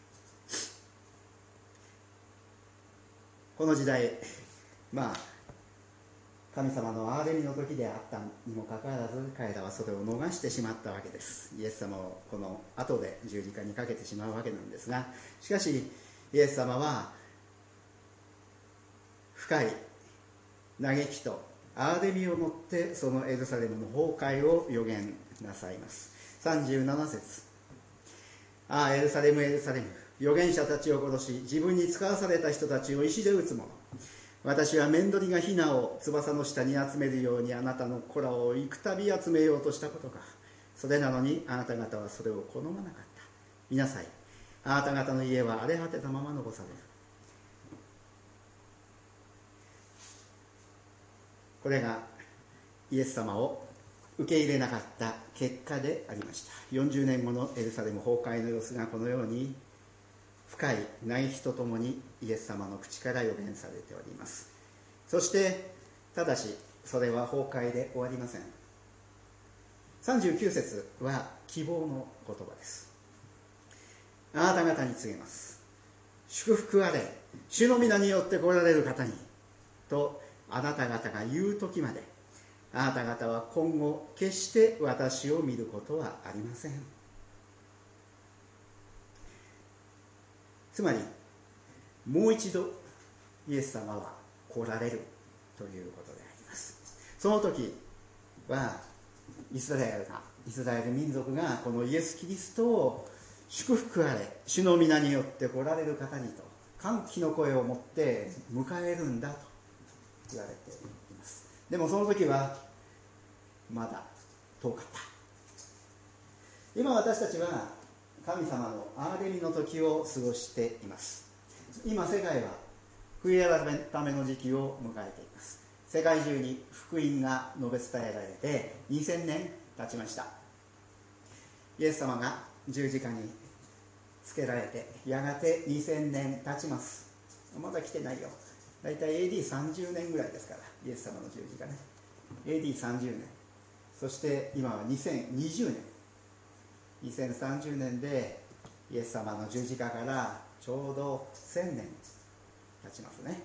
この時代、神様の憐れみの時であったにもかかわらず、彼らはそれを逃してしまったわけです。イエス様をこの後で十字架にかけてしまうわけなんですが、しかしイエス様は深い嘆きと憐れみをもってそのエルサレムの崩壊を予言なさいます。37節、ああエルサレムエルサレム、預言者たちを殺し自分に使わされた人たちを石で撃つ者、私はメンドリがヒナを翼の下に集めるようにあなたの子らを幾度集めようとしたことか。それなのにあなた方はそれを好まなかった。見なさい、あなた方の家は荒れ果てたまま残される。これがイエス様を受け入れなかった結果でありました。40年後のエルサレム崩壊の様子がこのように深い嘆きとともにイエス様の口から予言されております。そしてただしそれは崩壊で終わりません。39節は希望の言葉です。あなた方に告げます。 祝福あれ、主の皆によって来られる方にとあなた方が言う時まで、あなた方は今後決して私を見ることはありません。つまりもう一度イエス様は来られるということであります。その時はイスラエル民族がこのイエス・キリストを祝福あれ、主の皆によって来られる方にと歓喜の声を持って迎えるんだと言われています。でもその時はまだ遠かった。今私たちは神様の憐れみの時を過ごしています。今世界は悔い改めのための時期を迎えています。世界中に福音が述べ伝えられて2000年経ちました。イエス様が十字架につけられてやがて2000年経ちます。まだ来てないよ。だいたい AD30 年ぐらいですから、イエス様の十字架ね。 AD30 年、そして今は2020年、2030年でイエス様の十字架からちょうど1000年経ちますね。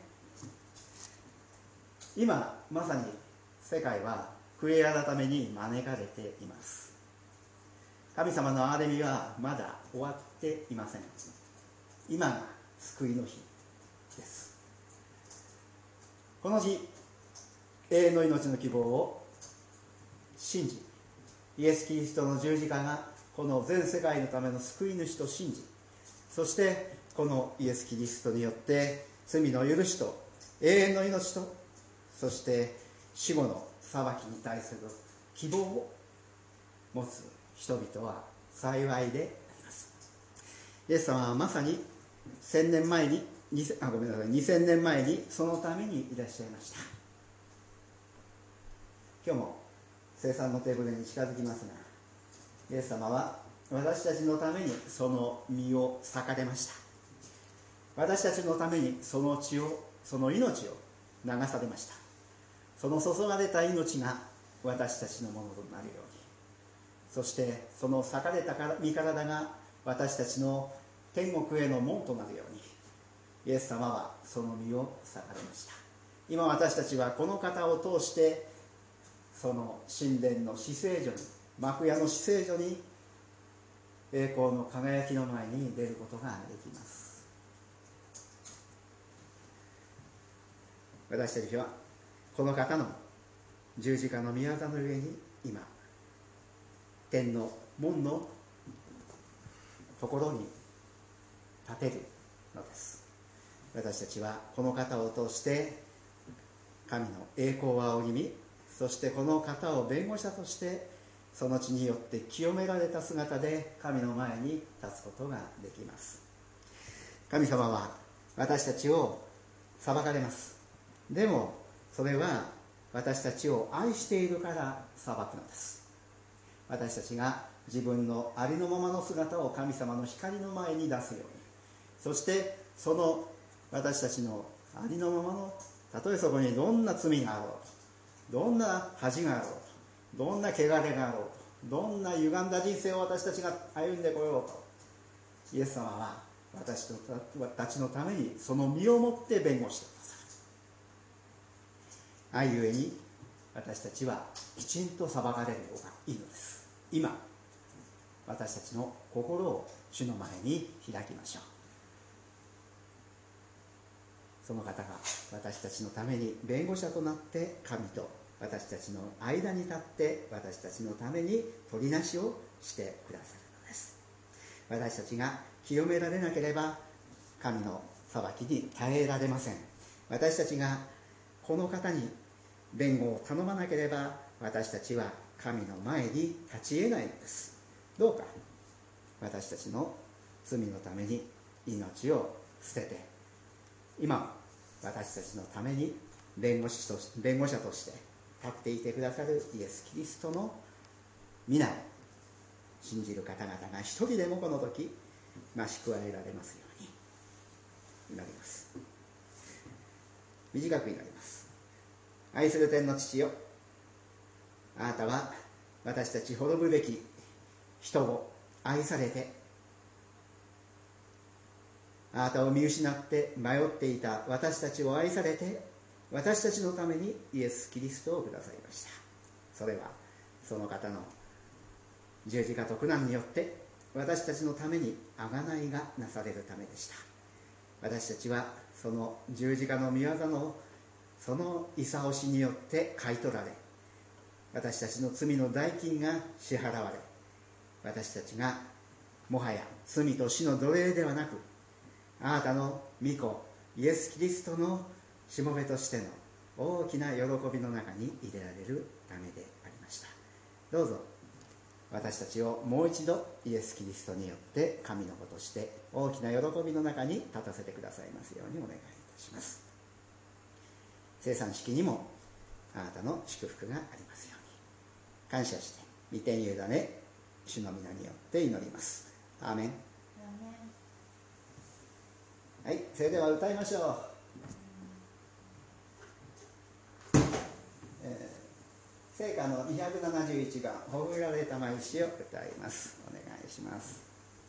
今まさに世界は悔い改めに招かれています。神様の憐れみはまだ終わっていません。今が救いの日です。この日、永遠の命の希望を信じ、イエス・キリストの十字架がこの全世界のための救い主と信じ、そしてこのイエス・キリストによって罪の許しと永遠の命と、そして死後の裁きに対する希望を持つ人々は幸いであります。イエス様はまさに2000年前にそのためにいらっしゃいました。今日も聖餐のテーブルに近づきますが、イエス様は私たちのためにその身を裂かれました。私たちのためにその血を、その命を流されました。その注がれた命が私たちのものとなるように、そしてその裂かれた身体が私たちの天国への門となるように、イエス様はその身を裂かれました。今私たちはこの方を通してその神殿の至聖所に、幕屋の至聖所に栄光の輝きの前に出ることができます。私たちはこの方の十字架の御業の上に今天の門のところに立てるのです。私たちはこの方を通して神の栄光を仰ぎ見、そしてこの方を弁護者としてその血によって清められた姿で神の前に立つことができます。神様は私たちを裁かれます。でもそれは私たちを愛しているから裁くのです。私たちが自分のありのままの姿を神様の光の前に出すように、そしてその私たちのありのままの、たとえそこにどんな罪があろうと、どんな恥があろうと、どんな汚れがあろうと、どんな歪んだ人生を私たちが歩んでこようと、イエス様は私たちのためにその身をもって弁護してくださる。愛ゆえに私たちはきちんと裁かれる方がいいのです。今私たちの心を主の前に開きましょう。その方が私たちのために弁護者となって神と私たちの間に立って私たちのために取りなしをしてくださるのです。私たちが清められなければ神の裁きに耐えられません。私たちがこの方に弁護を頼まなければ私たちは神の前に立ち得ないのです。どうか私たちの罪のために命を捨てて、今も私たちのために弁護者として立っていてくださるイエス・キリストの皆を信じる方々が一人でもこの時増し加えられますように祈ります。短く祈ります。愛する天の父よ、あなたは私たち滅ぶべき人を愛されて、 あなたを見失って迷っていた私たちを愛されて、私たちのためにイエス・キリストをくださいました。それはその方の十字架と苦難によって私たちのために贖いがなされるためでした。私たちはその十字架の御業のその功しによって買い取られ、私たちの罪の代金が支払われ、私たちがもはや罪と死の奴隷ではなく、あなたの御子イエス・キリストのしもべとしての大きな喜びの中に入れられるためでありました。どうぞ私たちをもう一度イエス・キリストによって神の子として大きな喜びの中に立たせてくださいますようにお願いいたします。聖餐式にもあなたの祝福がありますように感謝して御手に委ね、主の皆によって祈ります。アーメン。はい、それでは歌いましょう。聖歌の271番「ほぐられたまいし」を歌います。お願いします。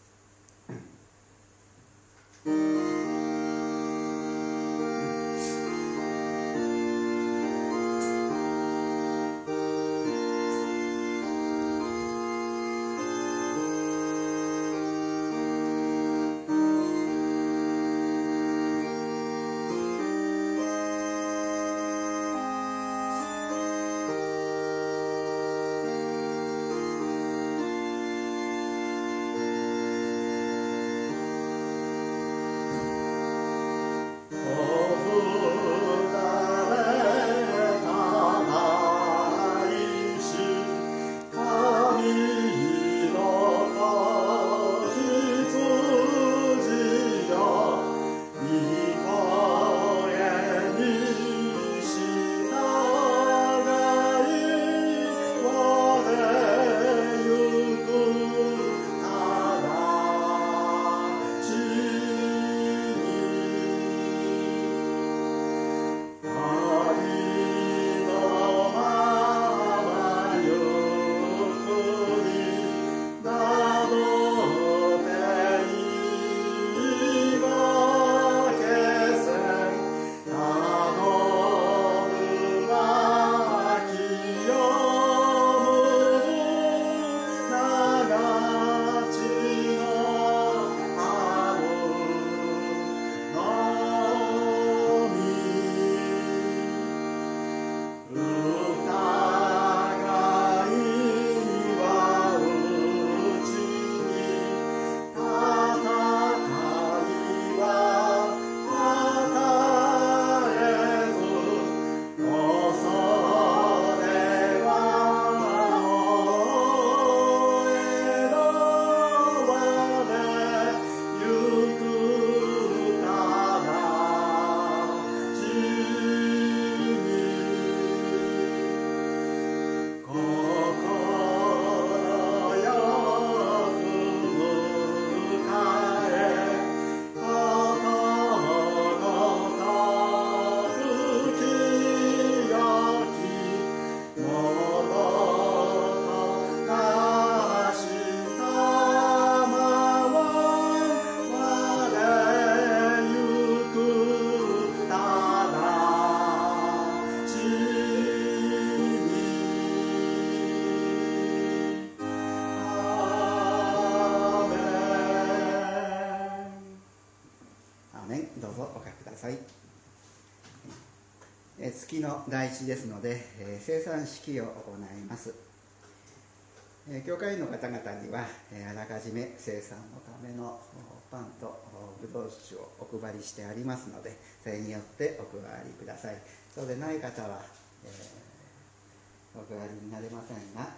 月の第一ですので、聖餐式を行います。教会員の方々にはあらかじめ聖餐のためのパンとぶどう酒をお配りしてありますので、それによってお配りください。そうでない方は、お配りになれませんが、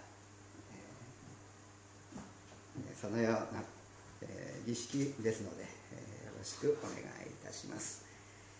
そのような、儀式ですので、よろしくお願いいたします。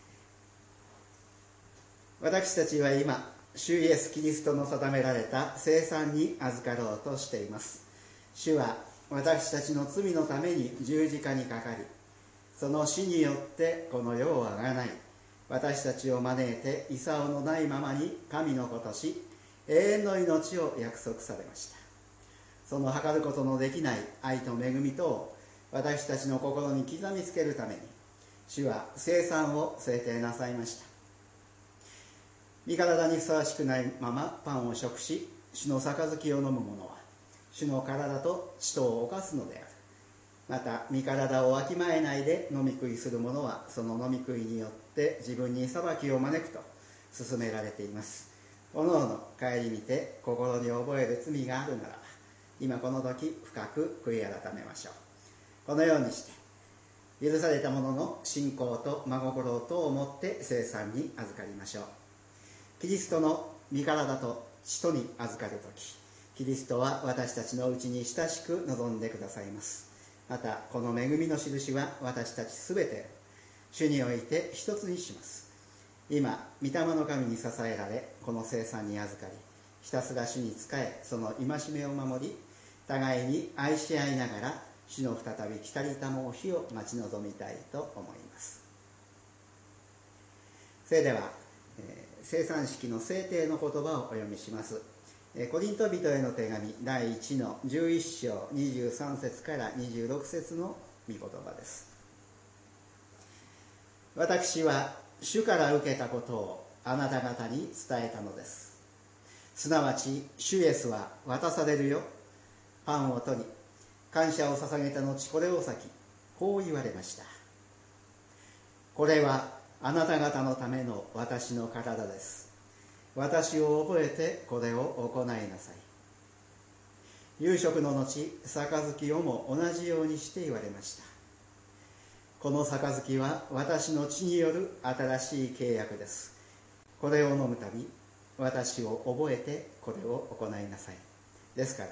私たちは今、主イエス・キリストの定められた聖餐に預かろうとしています。主は私たちの罪のために十字架にかかり、その死によってこの世をあがない、私たちを招いて功のないままに神の子とし、永遠の命を約束されました。その計ることのできない愛と恵みとを私たちの心に刻みつけるために、 主は聖餐を制定なさいました。身体にふさわしくないままパンを食し、主の杯を飲む者は主の体と血とを犯すのである。また身体をわきまえないで飲み食いする者はその飲み食いによって自分に裁きを招くと勧められています。おのおの顧みて心に覚える罪があるならば、今この時深く悔い改めましょう。このようにして許された者の信仰と真心とを思って聖餐に預かりましょう。キリストの身体と血とに預かる時、キリストは私たちのうちに親しく望んでくださいます。またこの恵みの印は私たちすべて主において一つにします。今御霊の神に支えられ、この聖餐に預かり、ひたすら主に仕え、その戒めを守り、互いに愛し合いながら主の再び来たりたもう日を待ち望みたいと思います。それでは、聖餐式の制定の言葉をお読みします。コリント人への手紙第1の11章23節から26節の御言葉です。私は主から受けたことをあなた方に伝えたのです。すなわち主イエスは渡されるよ、パンを取り感謝を捧げた後これを裂き、こう言われました。これはあなた方のための私の体です。私を覚えてこれを行いなさい。夕食の後、杯をも同じようにして言われました。この杯は私の血による新しい契約です。これを飲むたび、私を覚えてこれを行いなさい。ですから、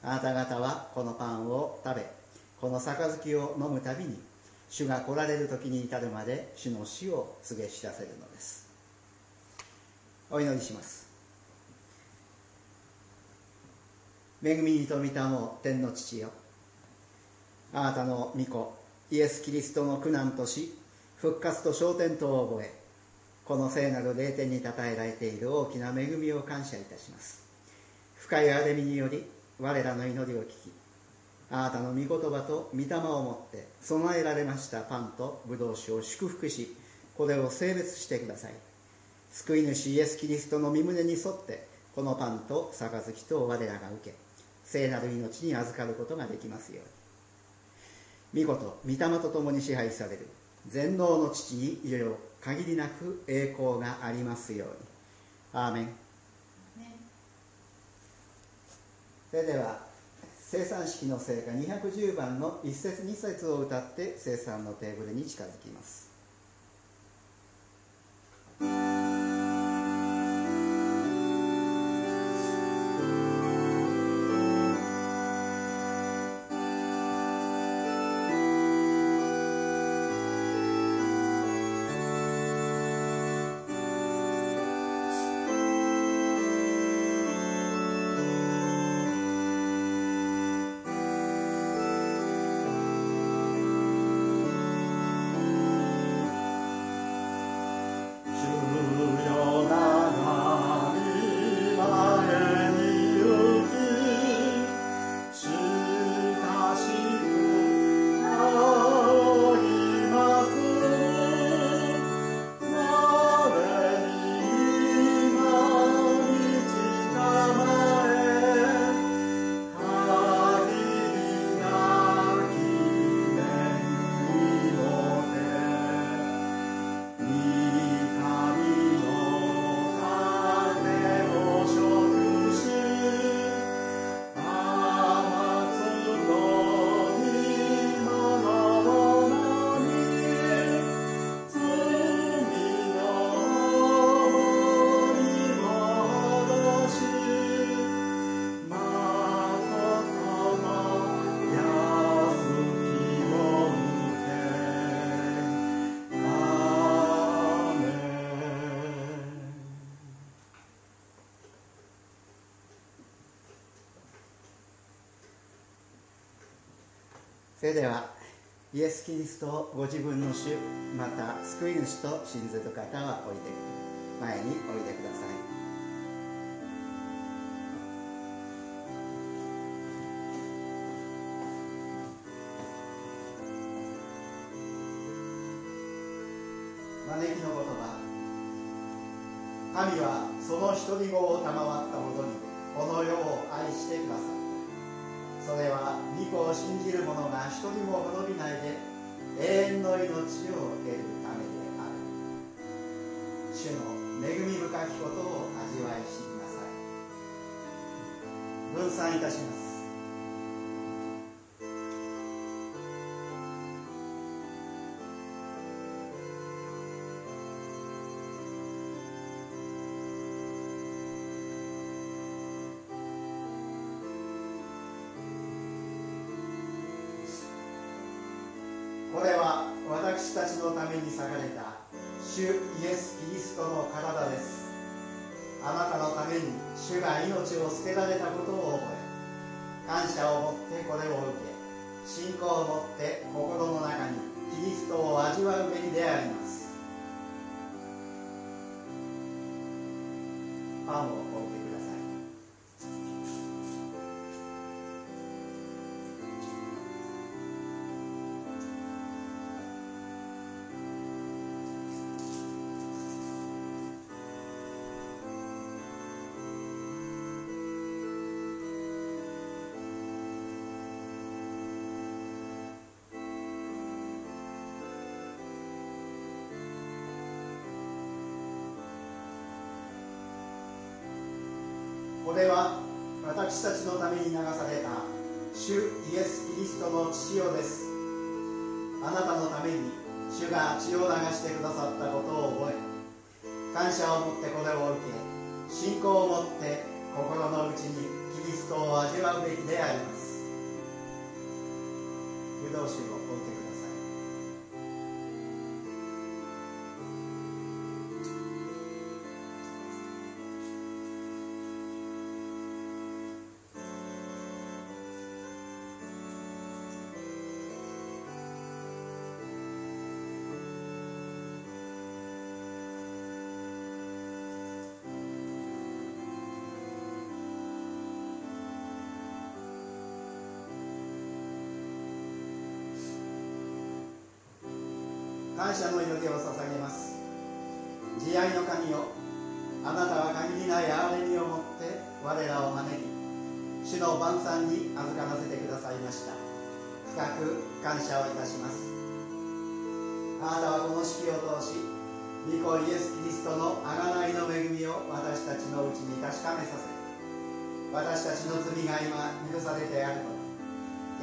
あなた方はこのパンを食べ、この杯を飲むたびに、主が来られる時に至るまで主の死を告げ知らせるのです。お祈りします。恵みに富みたも天の父よ、あなたの御子イエス・キリストの苦難と死、復活と昇天とを覚え、この聖なる霊典にたたえられている大きな恵みを感謝いたします。深い憐れみにより我らの祈りを聞き、あなたの御言葉と御霊をもって備えられましたパンとブドウ酒を祝福し、これを聖別してください。救い主イエス・キリストの御胸に沿ってこのパンと杯と我らが受け、聖なる命に預かることができますように。御子と御霊と共に支配される全能の父にいよいよ限りなく栄光がありますように。アーメン。それでは聖餐式の聖歌210番の1節2節を歌って聖餐のテーブルに近づきます。それではイエス・キリストをご自分の主、また救い主と信ずる方は前においでください。 招きの言葉。神はその一人子を賜ったほどにこの世を愛してくださった。それは御子を信じる者が一人も滅びないで永遠の命を得るためである。主の恵み深きことを味わいしなさい。分散いたします。これは私たちのために裂かれた主イエス・キリストの体です。あなたのために主が命を捨てられたことを覚え、感謝を持ってこれを受け、信仰を持って心の中にキリストを味わうべきであります。パンをお受けください。これは私たちのために流された主イエス・キリストの血潮です。あなたのために主が血を流してくださったことを覚え、感謝を持ってこれを受け、信仰を持って心の内にキリストを味わうべきであります。ブドウ酒をお受けください。感謝の祈りを捧げます。慈愛の神よ、あなたは限りない憐れみをもって我らを招き、主の晩餐に預からせてくださいました。深く感謝をいたします。あなたはこの式を通し、御子イエス・キリストの贖いの恵みを私たちのうちに確かめさせ、私たちの罪が今許されてあること、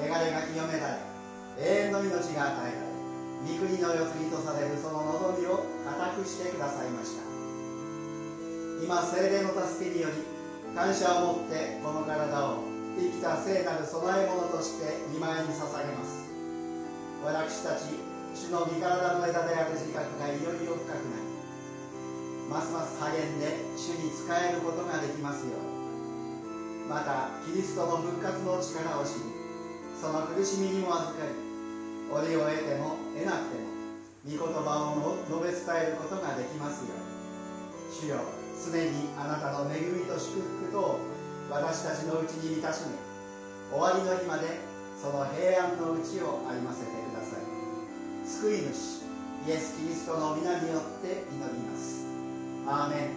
汚れが清められ、永遠の命が与えられ、御国の世継ぎとされるその望みを固くしてくださいました。今聖霊の助けにより感謝を持ってこの体を生きた聖なる供え物として御前に捧げます。私たち主の御体の枝である自覚がいよいよ深くなり、ますます励んで主に仕えることができますよう、またキリストの復活の力を知り、その苦しみにも預かり、折を得ても得なくても御言葉を述べ伝えることができますように、主よ、常にあなたの恵みと祝福と私たちのうちに満たしめ、終わりの日までその平安のうちを歩ませてください。救い主イエス・キリストの皆によって祈ります。アーメン。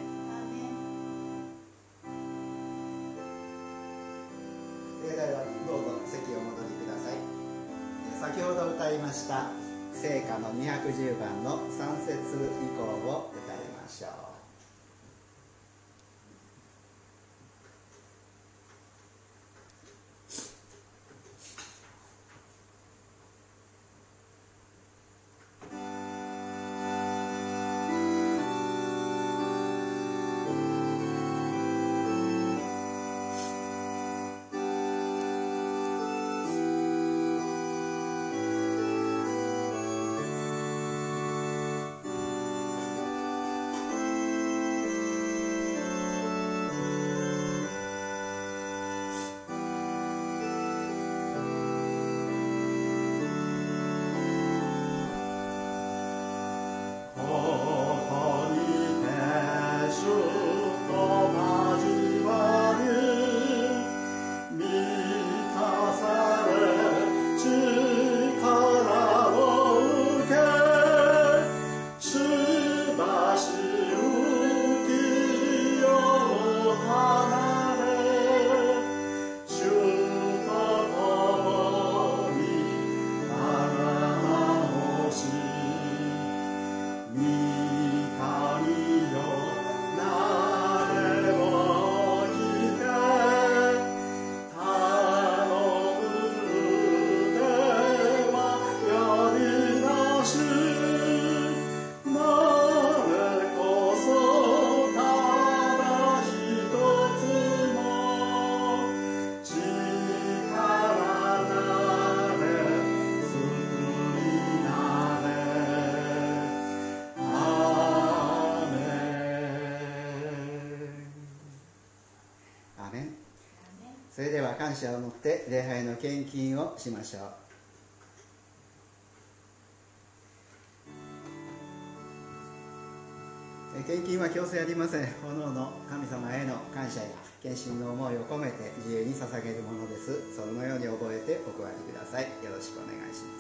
それではどうぞ席をお戻りください。先ほど歌いました聖歌の210番の3節以降を歌いましょう。 「 れでは感謝を持って礼拝の献金をしましょう。献金は強制ありません。おのおの神様への感謝や献身の思いを込めて自由に捧げるものです。そのように覚えてお配りください。よろしくお願いします。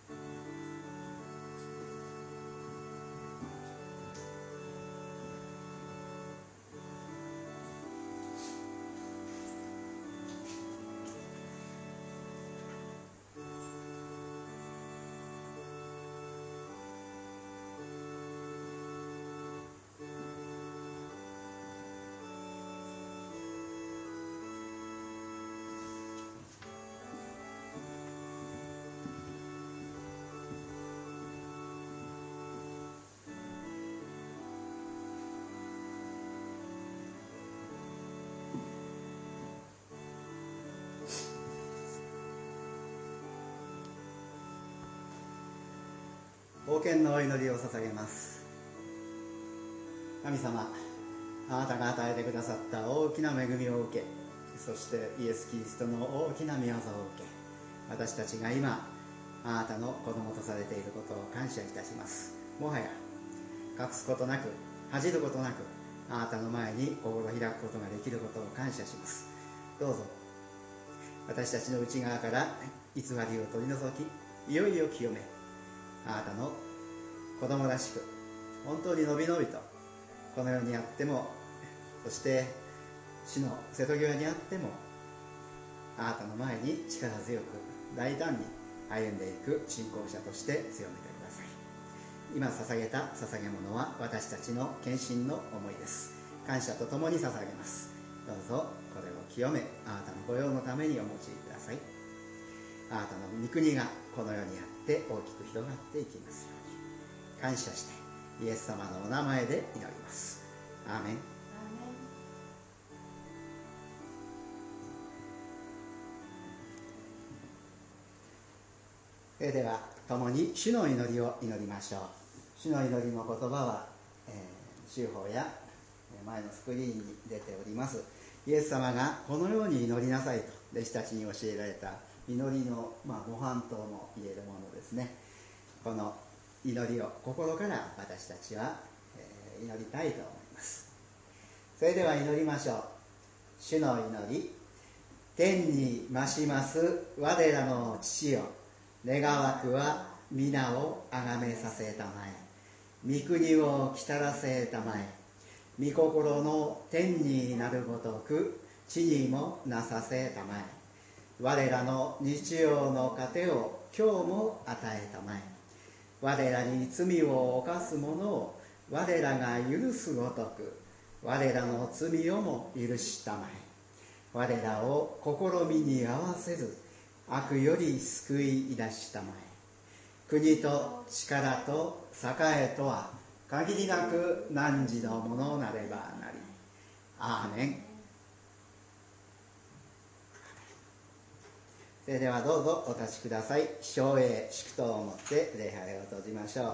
冒険のお祈りを捧げます。神様、あなたが与えてくださった大きな恵みを受け、そしてイエス・キリストの大きな御業を受け、私たちが今あなたの子供とされていることを感謝いたします。もはや隠すことなく恥じることなく、あなたの前に心を開くことができることを感謝します。どうぞ私たちの内側から偽りを取り除き、いよいよ清め、あなたの子供らしく本当にのびのびとこの世にあっても、そして死の瀬戸際にあっても、あなたの前に力強く大胆に歩んでいく信仰者として強めてください。今捧げた捧げ物は私たちの献身の思いです。感謝とともに捧げます。どうぞこれを清め、あなたの御用のためにお用いください。あなたの御国がこの世にあって大きく広がっていきますように感謝してイエス様のお名前で祈ります。アーメン。では共に主の祈りを祈りましょう。主の祈りの言葉は、修法や前のスクリーンに出ております。イエス様がこのように祈りなさいと弟子たちに教えられた祈りの、模範とも言えるものですね。この祈りを心から私たちは、祈りたいと思います。それでは祈りましょう。主の祈り。天に増します我らの父よ、願わくは皆をあがめさせたまえ、御国を来たらせたまえ、御心の天になるごとく地にもなさせたまえ、我らの日曜の糧を今日も与えたまえ、我らに罪を犯す者を我らが許すごとく我らの罪をも許したまえ、我らを試みに合わせず悪より救い出したまえ、国と力と栄とは限りなく汝のものなればなり。アーメン。それではどうぞお立ちください。唱詠祝祷をもって礼拝を閉じましょう。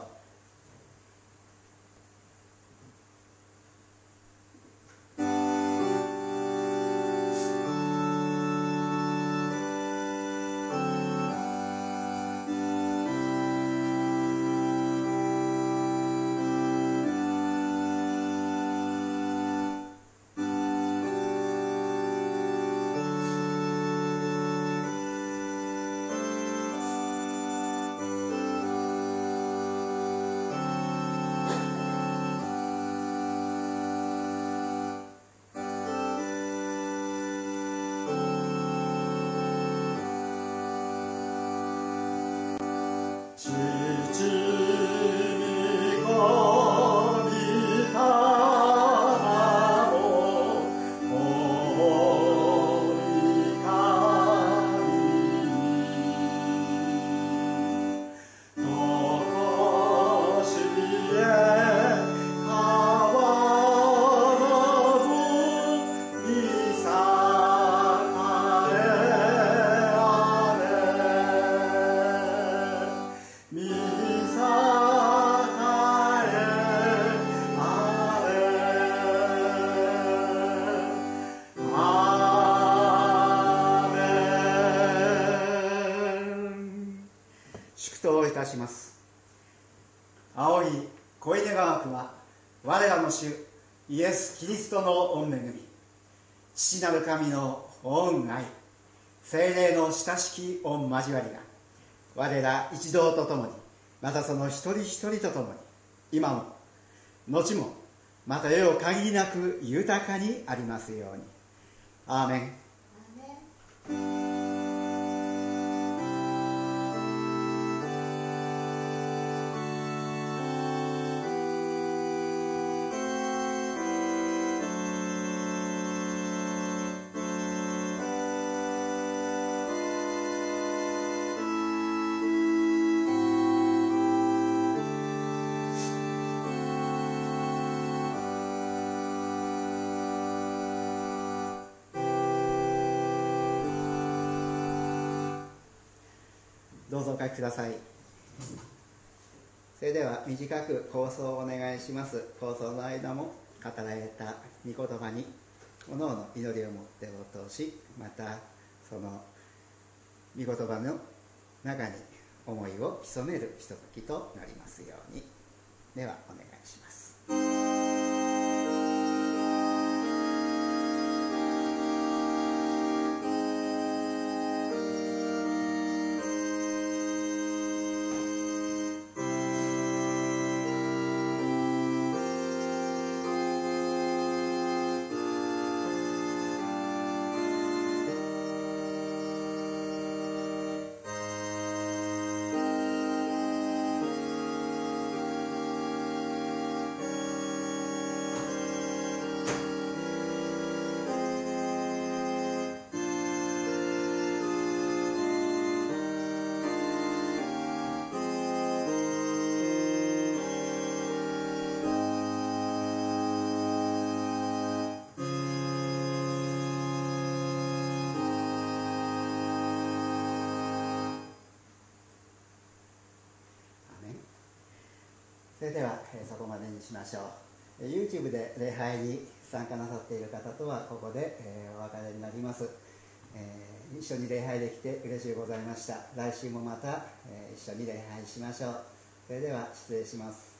み祝祷いたします。青い小稲川区は我らの主イエス・キリストの御恵み、父なる神の御恩愛、聖霊の親しき御交わりが我ら一同とともに、またその一人一人とともに、今も後もまた世を限りなく豊かにありますように。アーメン。どうぞお書きください。それでは短く構想をお願いします。構想の間も語られた御言葉におのおの祈りを持って応答し、またその御言葉の中に思いを潜めるひとときとなりますように。ではお願いします。それでは、そこまでにしましょう。YouTube で礼拝に参加なさっている方とはここで、お別れになります。一緒に礼拝できて嬉しいございました。来週もまた、一緒に礼拝しましょう。それでは失礼します。